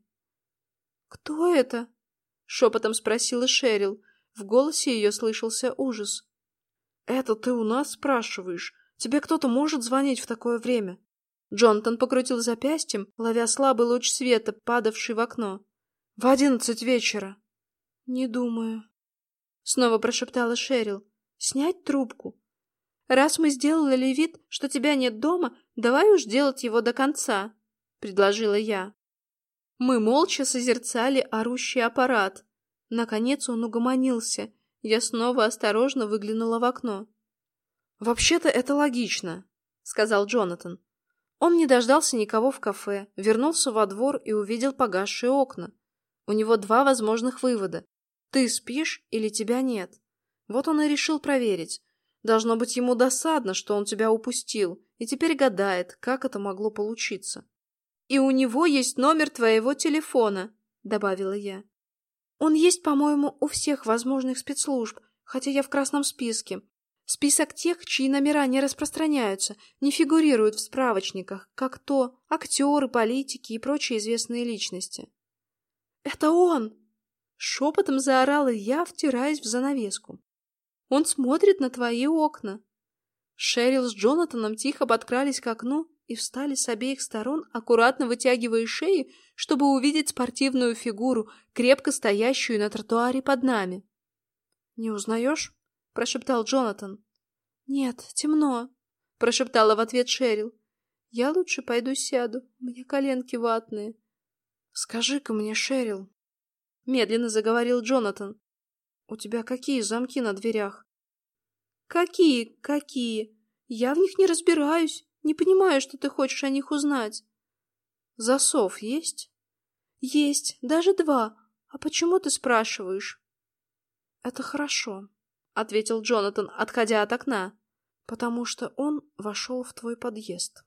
«Кто это?» — шепотом спросила Шерил. В голосе ее слышался ужас. «Это ты у нас спрашиваешь? Тебе кто-то может звонить в такое время?» Джонатан покрутил запястьем, ловя слабый луч света, падавший в окно. «В одиннадцать вечера». «Не думаю», — снова прошептала Шерил. «Снять трубку. Раз мы сделали вид, что тебя нет дома, давай уж делать его до конца», — предложила я. Мы молча созерцали орущий аппарат. Наконец он угомонился. Я снова осторожно выглянула в окно. «Вообще-то это логично», — сказал Джонатан. Он не дождался никого в кафе, вернулся во двор и увидел погасшие окна. У него два возможных вывода. Ты спишь или тебя нет. Вот он и решил проверить. Должно быть ему досадно, что он тебя упустил, и теперь гадает, как это могло получиться. «И у него есть номер твоего телефона», — добавила я. «Он есть, по-моему, у всех возможных спецслужб, хотя я в красном списке. Список тех, чьи номера не распространяются, не фигурируют в справочниках, как то актеры, политики и прочие известные личности». «Это он!» — шепотом заорала я, втираясь в занавеску. «Он смотрит на твои окна». Шерил с Джонатаном тихо подкрались к окну и встали с обеих сторон, аккуратно вытягивая шеи, чтобы увидеть спортивную фигуру, крепко стоящую на тротуаре под нами. «Не узнаешь?» — прошептал Джонатан. «Нет, темно», — прошептала в ответ Шерил. «Я лучше пойду сяду, у меня коленки ватные». «Скажи-ка мне, Шерил», — медленно заговорил Джонатан, — «у тебя какие замки на дверях?» «Какие, какие?» Я в них не разбираюсь, не понимаю, что ты хочешь о них узнать. Засов есть? Есть, даже два. А почему ты спрашиваешь? Это хорошо, ответил Джонатан, отходя от окна, потому что он вошел в твой подъезд.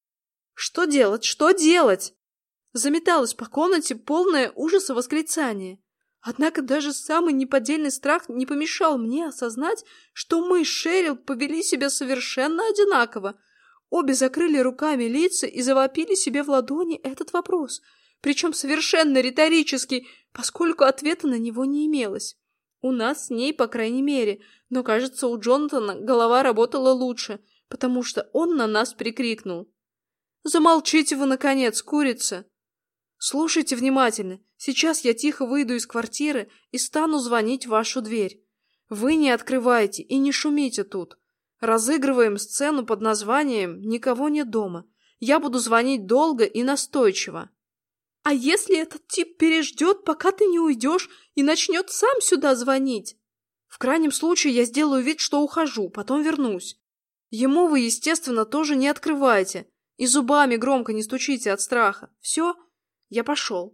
Что делать? Что делать? Заметалась по комнате полное ужаса восклицание. Однако даже самый неподдельный страх не помешал мне осознать, что мы с Шерил повели себя совершенно одинаково. Обе закрыли руками лица и завопили себе в ладони этот вопрос, причем совершенно риторический, поскольку ответа на него не имелось. У нас с ней, по крайней мере, но, кажется, у Джонатана голова работала лучше, потому что он на нас прикрикнул. «Замолчите вы, наконец, курица! Слушайте внимательно. Сейчас я тихо выйду из квартиры и стану звонить в вашу дверь. Вы не открывайте и не шумите тут. Разыгрываем сцену под названием «Никого нет дома». Я буду звонить долго и настойчиво. А если этот тип переждет, пока ты не уйдешь, и начнет сам сюда звонить? В крайнем случае я сделаю вид, что ухожу, потом вернусь. Ему вы, естественно, тоже не открывайте. И зубами громко не стучите от страха. Все? Я пошел.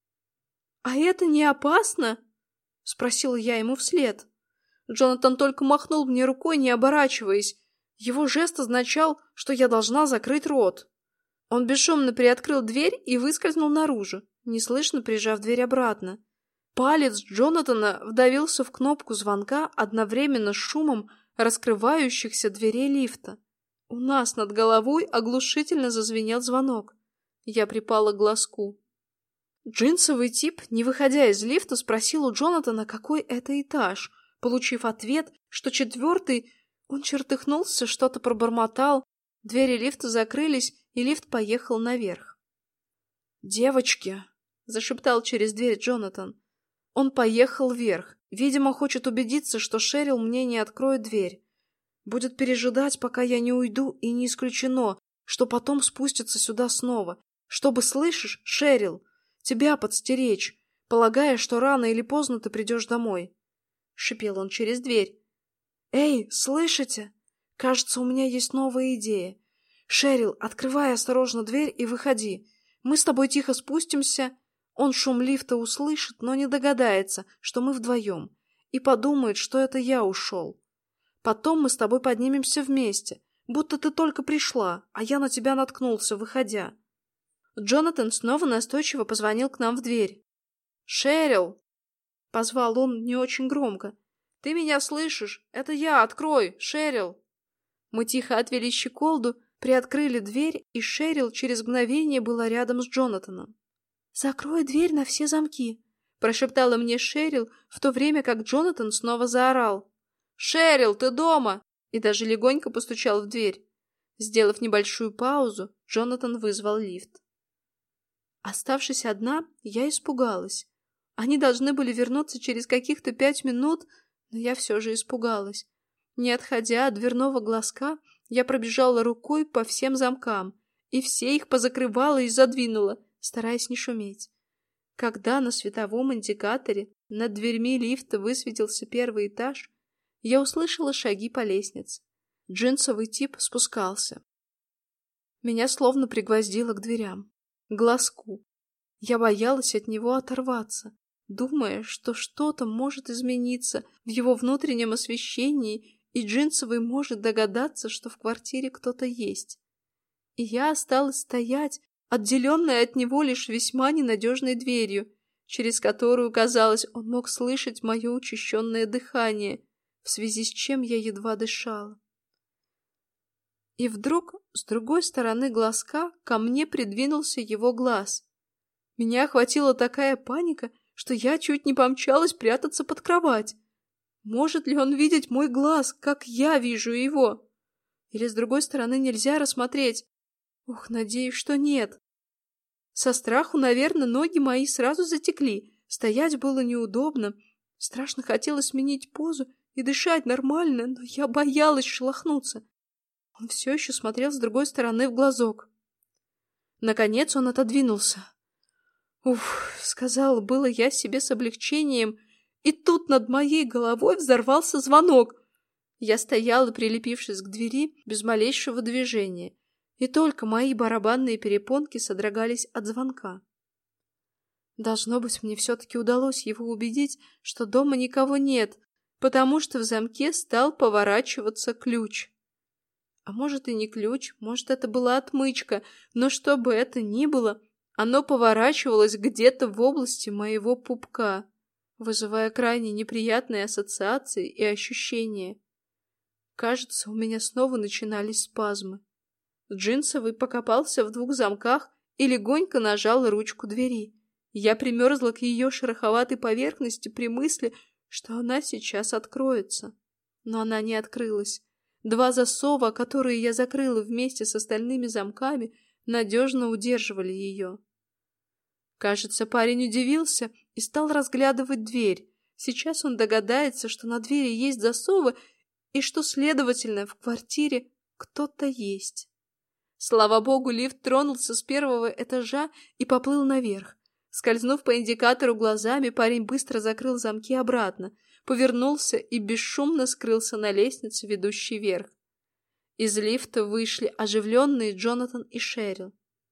— А это не опасно? — спросила я ему вслед. Джонатан только махнул мне рукой, не оборачиваясь. Его жест означал, что я должна закрыть рот. Он бесшумно приоткрыл дверь и выскользнул наружу, неслышно прижав дверь обратно. Палец Джонатана вдавился в кнопку звонка одновременно с шумом раскрывающихся дверей лифта. У нас над головой оглушительно зазвенел звонок. Я припала к глазку. Джинсовый тип, не выходя из лифта, спросил у Джонатана, какой это этаж. Получив ответ, что четвертый, он чертыхнулся, что-то пробормотал. Двери лифта закрылись, и лифт поехал наверх. «Девочки!» — зашептал через дверь Джонатан. Он поехал вверх. Видимо, хочет убедиться, что Шерил мне не откроет дверь. Будет пережидать, пока я не уйду, и не исключено, что потом спустится сюда снова, чтобы, слышишь, Шерил, тебя подстеречь, полагая, что рано или поздно ты придешь домой. Шипел он через дверь. «Эй, слышите? Кажется, у меня есть новая идея. Шерил, открывай осторожно дверь и выходи. Мы с тобой тихо спустимся. Он шум лифта услышит, но не догадается, что мы вдвоем, и подумает, что это я ушел. Потом мы с тобой поднимемся вместе, будто ты только пришла, а я на тебя наткнулся, выходя». Джонатан снова настойчиво позвонил к нам в дверь. «Шерил!» — позвал он не очень громко. «Ты меня слышишь? Это я, открой, Шерил!» Мы тихо отвели щеколду, приоткрыли дверь, и Шерил через мгновение была рядом с Джонатаном. «Закрой дверь на все замки», — прошептала мне Шерил, в то время как Джонатан снова заорал. «Шерил, ты дома?» и даже легонько постучал в дверь. Сделав небольшую паузу, Джонатан вызвал лифт. Оставшись одна, я испугалась. Они должны были вернуться через каких-то пять минут, но я все же испугалась. Не отходя от дверного глазка, я пробежала рукой по всем замкам, и все их позакрывала и задвинула, стараясь не шуметь. Когда на световом индикаторе над дверьми лифта высветился первый этаж, я услышала шаги по лестнице. Джинсовый тип спускался. Меня словно пригвоздило к дверям, к глазку. Я боялась от него оторваться, думая, что что-то может измениться в его внутреннем освещении, и Джинсовый может догадаться, что в квартире кто-то есть. И я осталась стоять, отделенная от него лишь весьма ненадежной дверью, через которую, казалось, он мог слышать мое учащенное дыхание, в связи с чем я едва дышала. И вдруг с другой стороны глазка ко мне придвинулся его глаз. Меня охватила такая паника, что я чуть не помчалась прятаться под кровать. Может ли он видеть мой глаз, как я вижу его? Или с другой стороны нельзя рассмотреть? Ух, надеюсь, что нет. Со страху, наверное, ноги мои сразу затекли. Стоять было неудобно. Страшно хотелось сменить позу и дышать нормально, но я боялась шелохнуться. Он все еще смотрел с другой стороны в глазок. Наконец он отодвинулся. «Уф», — сказала было я себе с облегчением, и тут над моей головой взорвался звонок. Я стояла, прилепившись к двери, без малейшего движения, и только мои барабанные перепонки содрогались от звонка. Должно быть, мне все-таки удалось его убедить, что дома никого нет, потому что в замке стал поворачиваться ключ. А может и не ключ, может это была отмычка, но что бы это ни было, оно поворачивалось где-то в области моего пупка, вызывая крайне неприятные ассоциации и ощущения. Кажется, у меня снова начинались спазмы. Джинсовый покопался в двух замках и легонько нажал ручку двери. Я примерзла к ее шероховатой поверхности при мысли, что она сейчас откроется. Но она не открылась. Два засова, которые я закрыла вместе с остальными замками, надежно удерживали ее. Кажется, парень удивился и стал разглядывать дверь. Сейчас он догадается, что на двери есть засовы и что, следовательно, в квартире кто-то есть. Слава богу, лифт тронулся с первого этажа и поплыл наверх. Скользнув по индикатору глазами, парень быстро закрыл замки обратно, повернулся и бесшумно скрылся на лестнице, ведущей вверх. Из лифта вышли оживленные Джонатан и Шерил.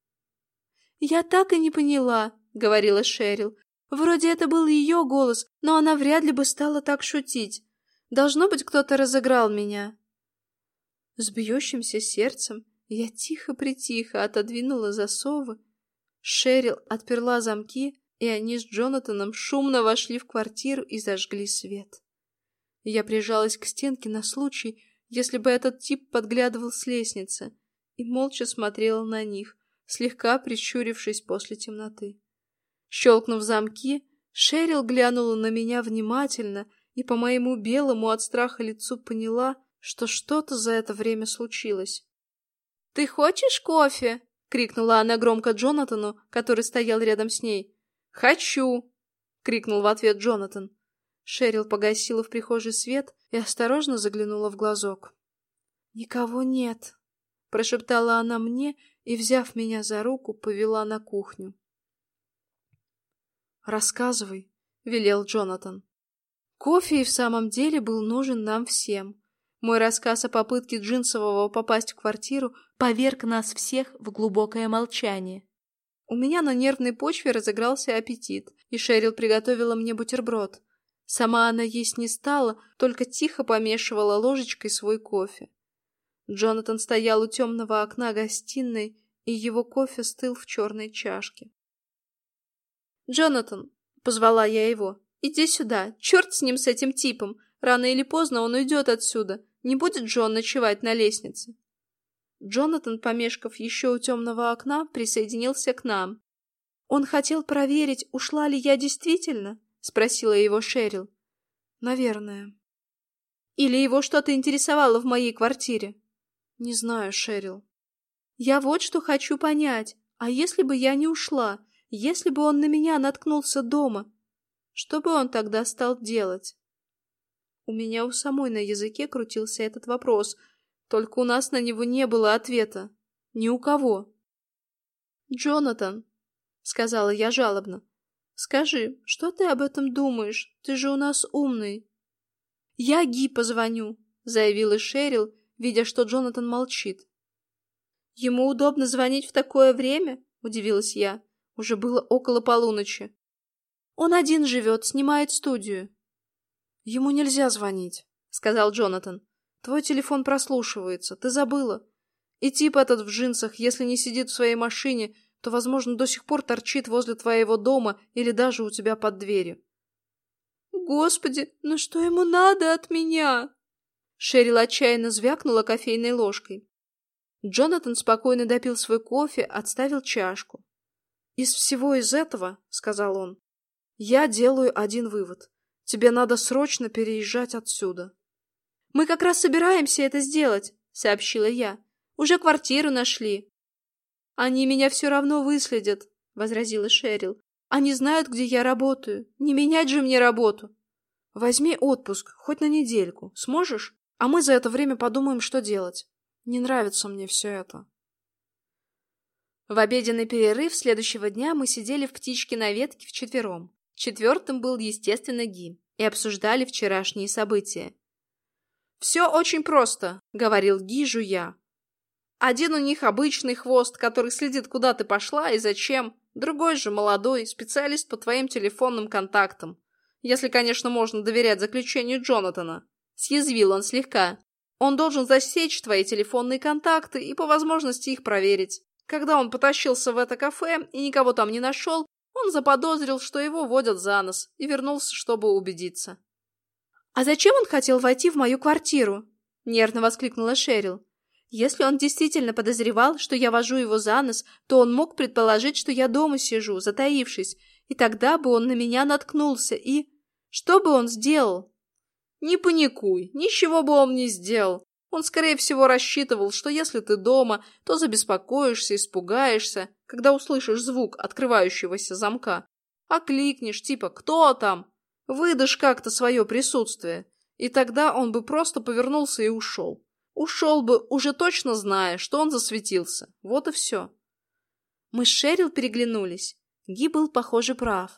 «Я так и не поняла», — говорила Шерил. «Вроде это был ее голос, но она вряд ли бы стала так шутить. Должно быть, кто-то разыграл меня». С бьющимся сердцем я тихо-притихо отодвинула засовы. Шерил отперла замки, и они с Джонатаном шумно вошли в квартиру и зажгли свет. Я прижалась к стенке на случай, если бы этот тип подглядывал с лестницы, и молча смотрела на них, слегка прищурившись после темноты. Щелкнув замки, Шерил глянула на меня внимательно и по моему белому от страха лицу поняла, что что-то за это время случилось. «Ты хочешь кофе?» — крикнула она громко Джонатану, который стоял рядом с ней. «Хочу!» — крикнул в ответ Джонатан. Шерил погасила в прихожей свет и осторожно заглянула в глазок. «Никого нет», — прошептала она мне и, взяв меня за руку, повела на кухню. «Рассказывай», — велел Джонатан. Кофе и в самом деле был нужен нам всем. Мой рассказ о попытке Джинсового попасть в квартиру поверг нас всех в глубокое молчание. У меня на нервной почве разыгрался аппетит, и Шерил приготовила мне бутерброд. Сама она есть не стала, только тихо помешивала ложечкой свой кофе. Джонатан стоял у темного окна гостиной, и его кофе стыл в черной чашке. «Джонатан», — позвала я его, — «иди сюда, черт с ним, с этим типом. Рано или поздно он уйдет отсюда. Не будет Джон ночевать на лестнице». Джонатан, помешков еще у темного окна, присоединился к нам. «Он хотел проверить, ушла ли я действительно?» — спросила его Шерил. «Наверное». «Или его что-то интересовало в моей квартире?» «Не знаю, Шерил». «Я вот что хочу понять. А если бы я не ушла? Если бы он на меня наткнулся дома? Что бы он тогда стал делать?» У меня у самой на языке крутился этот вопрос, только у нас на него не было ответа. Ни у кого. «Джонатан», — сказала я жалобно, — «скажи, что ты об этом думаешь? Ты же у нас умный». «Я Ги позвоню», — заявила Шерил, видя, что Джонатан молчит. «Ему удобно звонить в такое время?» — удивилась я. Уже было около полуночи. «Он один живет, снимает студию». «Ему нельзя звонить», — сказал Джонатан. «Твой телефон прослушивается, ты забыла. И тип этот в джинсах, если не сидит в своей машине, то, возможно, до сих пор торчит возле твоего дома или даже у тебя под дверью». «Господи, ну что ему надо от меня?» Шерил отчаянно звякнула кофейной ложкой. Джонатан спокойно допил свой кофе, отставил чашку. «Из всего из этого, — сказал он, — я делаю один вывод. Тебе надо срочно переезжать отсюда». «Мы как раз собираемся это сделать», — сообщила я. «Уже квартиру нашли». «Они меня все равно выследят», — возразила Шерил. «Они знают, где я работаю. Не менять же мне работу». «Возьми отпуск, хоть на недельку. Сможешь? А мы за это время подумаем, что делать. Не нравится мне все это».
В обеденный перерыв следующего дня мы сидели в птичке на ветке вчетвером. Четвертым был, естественно, Ги, и обсуждали вчерашние события.
«Все очень просто», — говорил Ги, жуя. «Один у них обычный хвост, который следит, куда ты пошла и зачем, другой же молодой, специалист по твоим телефонным контактам. Если, конечно, можно доверять заключению Джонатана». Съязвил он слегка. «Он должен засечь твои телефонные контакты и по возможности их проверить. Когда он потащился в это кафе и никого там не нашел, он заподозрил, что его водят за нос, и вернулся, чтобы убедиться». «А зачем он хотел войти в мою квартиру?» — нервно воскликнула Шерил. «Если он действительно подозревал, что я вожу его за нос, то он мог предположить, что я дома сижу, затаившись, и тогда бы он на меня наткнулся, и... Что бы он сделал?» «Не паникуй, ничего бы он не сделал. Он, скорее всего, рассчитывал, что если ты дома, то забеспокоишься, испугаешься, когда услышишь звук открывающегося замка. Окликнешь, типа «Кто там?», выдашь как-то свое присутствие, и тогда он бы просто повернулся и ушел. Ушел бы, уже точно зная, что он засветился. Вот и все». Мы с Шерил переглянулись. Ги был, похоже, прав.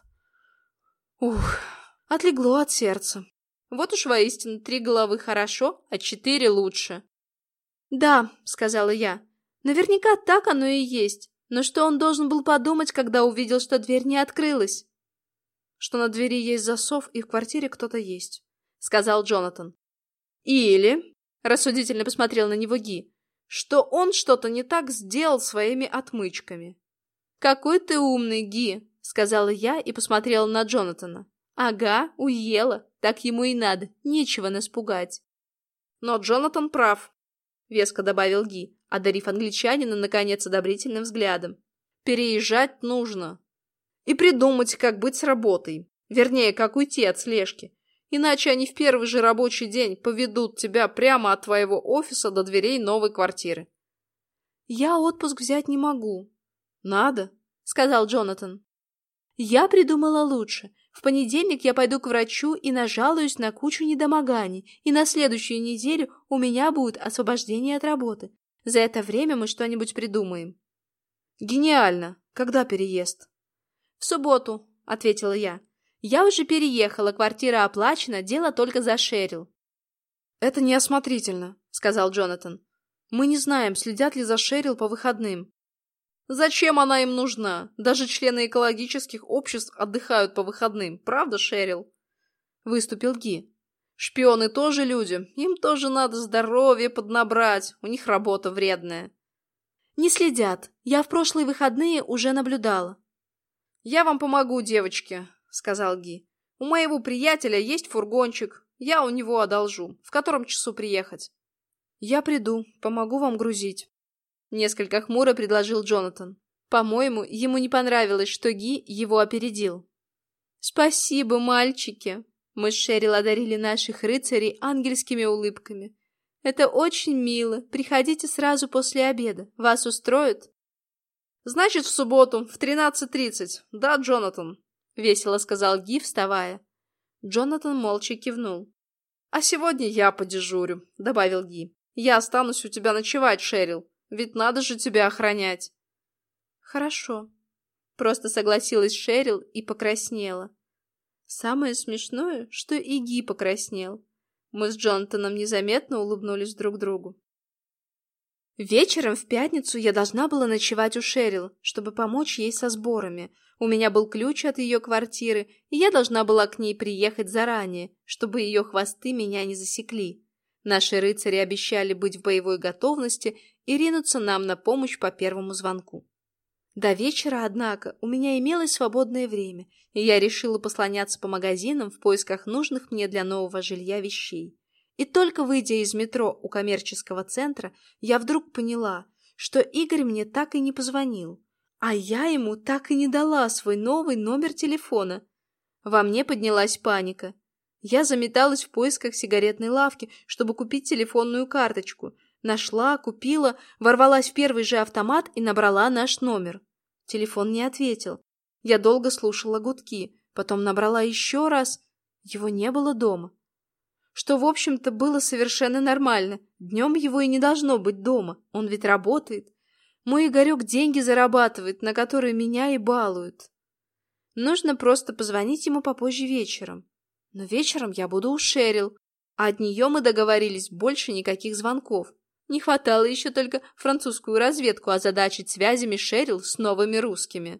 Ух, отлегло от сердца. Вот уж воистину три головы хорошо, а четыре лучше. «Да», — сказала я, — «наверняка так оно и есть. Но что он должен был подумать, когда увидел, что дверь не открылась?» «Что на двери есть засов, и в квартире кто-то есть», — сказал Джонатан. «Или», — рассудительно посмотрел на него Ги, — «что он что-то не так сделал своими отмычками». «Какой ты умный, Ги», — сказала я и посмотрела на Джонатана. «Ага, уела. Так ему и надо. Нечего нас пугать». «Но Джонатан прав», — веско добавил Ги, одарив англичанина, наконец, одобрительным взглядом. «Переезжать нужно. И придумать, как быть с работой. Вернее, как уйти от слежки. Иначе они в первый же рабочий день поведут тебя прямо от твоего офиса до дверей новой квартиры». «Я отпуск взять не могу».
«Надо», — сказал Джонатан. «Я придумала лучше. В понедельник я пойду к врачу и нажалуюсь на кучу недомоганий, и на следующую неделю у меня будет освобождение от работы. За это время мы что-нибудь придумаем».
«Гениально! Когда переезд?»
«В субботу», — ответила я. «Я уже переехала, квартира оплачена, дело только за Шерил».
«Это неосмотрительно», — сказал Джонатан. «Мы не знаем, следят ли за Шерил по выходным».
«Зачем она им нужна? Даже члены экологических обществ отдыхают по выходным, правда, Шерил?» Выступил Ги. «Шпионы тоже люди, им тоже надо здоровье поднабрать, у них работа вредная».
«Не следят, я в прошлые выходные уже наблюдала».
«Я вам помогу, девочки», — сказал Ги. «У моего приятеля есть фургончик, я у него одолжу. В котором часу приехать?»
«Я приду, помогу вам грузить».
Несколько хмуро предложил Джонатан. По-моему, ему не понравилось, что Ги его опередил. «Спасибо, мальчики!» Мы с Шерил одарили наших рыцарей ангельскими улыбками. «Это очень мило. Приходите сразу после обеда. Вас устроит?» «Значит, в субботу, в тринадцать тридцать. Да, Джонатан?» — весело сказал Ги, вставая. Джонатан молча кивнул. «А сегодня я подежурю», — добавил Ги. «Я останусь у тебя ночевать, Шерил. Ведь надо же тебя охранять».
«Хорошо»,
— просто согласилась Шерил и покраснела. Самое смешное, что и Ги покраснел. Мы с Джонатаном незаметно улыбнулись друг другу. Вечером в пятницу я должна была ночевать у Шерил, чтобы помочь ей со сборами. У меня был ключ от ее квартиры, и я должна была к ней приехать заранее, чтобы ее хвосты меня не засекли. Наши рыцари обещали быть в боевой готовности и ринуться нам на помощь по первому звонку. До вечера, однако, у меня имелось свободное время, и я решила послоняться по магазинам в поисках нужных мне для нового жилья вещей. И только выйдя из метро у коммерческого центра, я вдруг поняла, что Игорь мне так и не позвонил, а я ему так и не дала свой новый номер телефона. Во мне поднялась паника. Я заметалась в поисках сигаретной лавки, чтобы купить телефонную карточку. Нашла, купила, ворвалась в первый же автомат и набрала наш номер. Телефон не ответил. Я долго слушала гудки, потом набрала еще раз. Его не было дома. Что, в общем-то, было совершенно нормально. Днем его и не должно быть дома, он ведь работает. Мой Игорек деньги зарабатывает, на которые меня и балуют. Нужно просто позвонить ему попозже вечером. Но вечером я буду у Шерил.
А от нее мы договорились больше никаких звонков. Не хватало еще только французскую разведку озадачить связями Шерил с новыми русскими.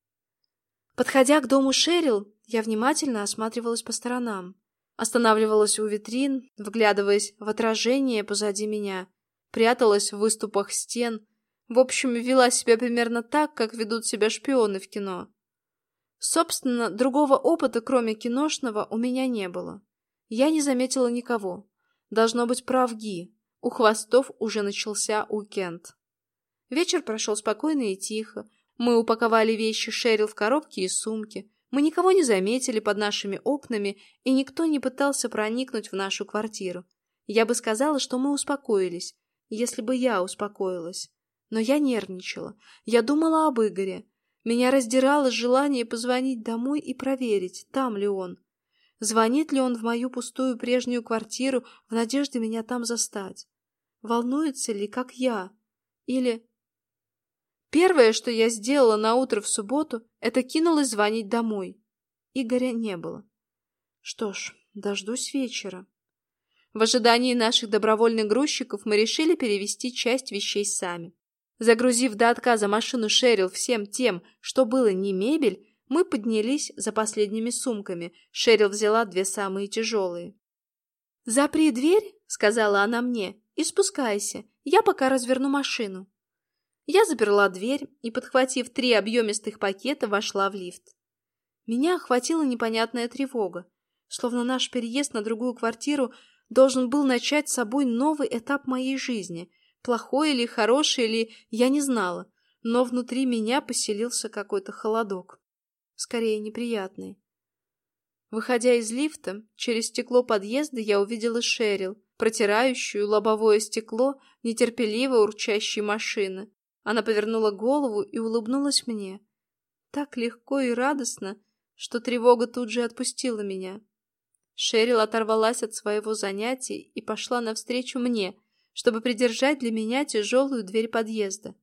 Подходя к дому Шерил, я внимательно осматривалась по сторонам. Останавливалась у витрин, вглядываясь в отражение позади меня, пряталась в выступах стен, в общем, вела себя примерно так, как ведут себя шпионы в кино. Собственно, другого опыта, кроме киношного, у меня не было. Я не заметила никого. Должно быть, прав Ги. У хвостов уже начался уикенд. Вечер прошел спокойно и тихо. Мы упаковали вещи Шерил в коробки и сумки. Мы никого не заметили под нашими окнами, и никто не пытался проникнуть в нашу квартиру. Я бы сказала, что мы успокоились, если бы я успокоилась. Но я нервничала. Я думала об Игоре. Меня раздирало желание позвонить домой и проверить, там ли он. Звонит ли он в мою пустую прежнюю квартиру в надежде меня там застать? Волнуется ли, как я? Или... Первое, что я сделала наутро в субботу, это кинулась звонить домой. Игоря не было. Что ж, дождусь вечера. В ожидании наших добровольных грузчиков мы решили перевезти часть вещей сами. Загрузив до отказа машину Шерил всем тем, что было не мебель, мы поднялись за последними сумками. Шерил взяла две самые тяжелые. «Запри дверь», — сказала она мне, — «и спускайся, я пока разверну машину». Я заперла дверь и, подхватив три объемистых пакета, вошла в лифт. Меня охватила непонятная тревога, словно наш переезд на другую квартиру должен был начать с собой новый этап моей жизни. Плохой или хороший ли, я не знала, но внутри меня поселился какой-то холодок, скорее неприятный. Выходя из лифта, через стекло подъезда я увидела Шерил, протирающую лобовое стекло нетерпеливо урчащей машины. Она повернула голову и улыбнулась мне. Так легко и радостно, что тревога тут же отпустила меня. Шерил оторвалась от своего занятия и пошла навстречу мне, чтобы придержать для меня тяжелую дверь подъезда.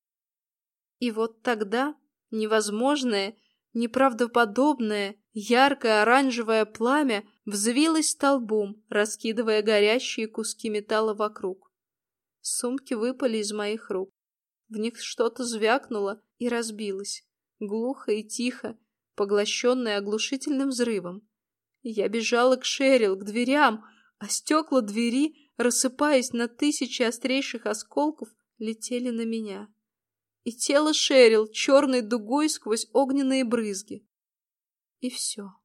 И вот тогда невозможное, неправдоподобное, яркое оранжевое пламя взвилось столбом, раскидывая горящие куски металла вокруг. Сумки выпали из моих рук. В них что-то звякнуло и разбилось, глухо и тихо, поглощенное оглушительным взрывом. Я бежала к Шерил, к дверям, а стекла двери, рассыпаясь на тысячи острейших осколков, летели на меня. И тело Шерил черной дугой сквозь огненные брызги. И все.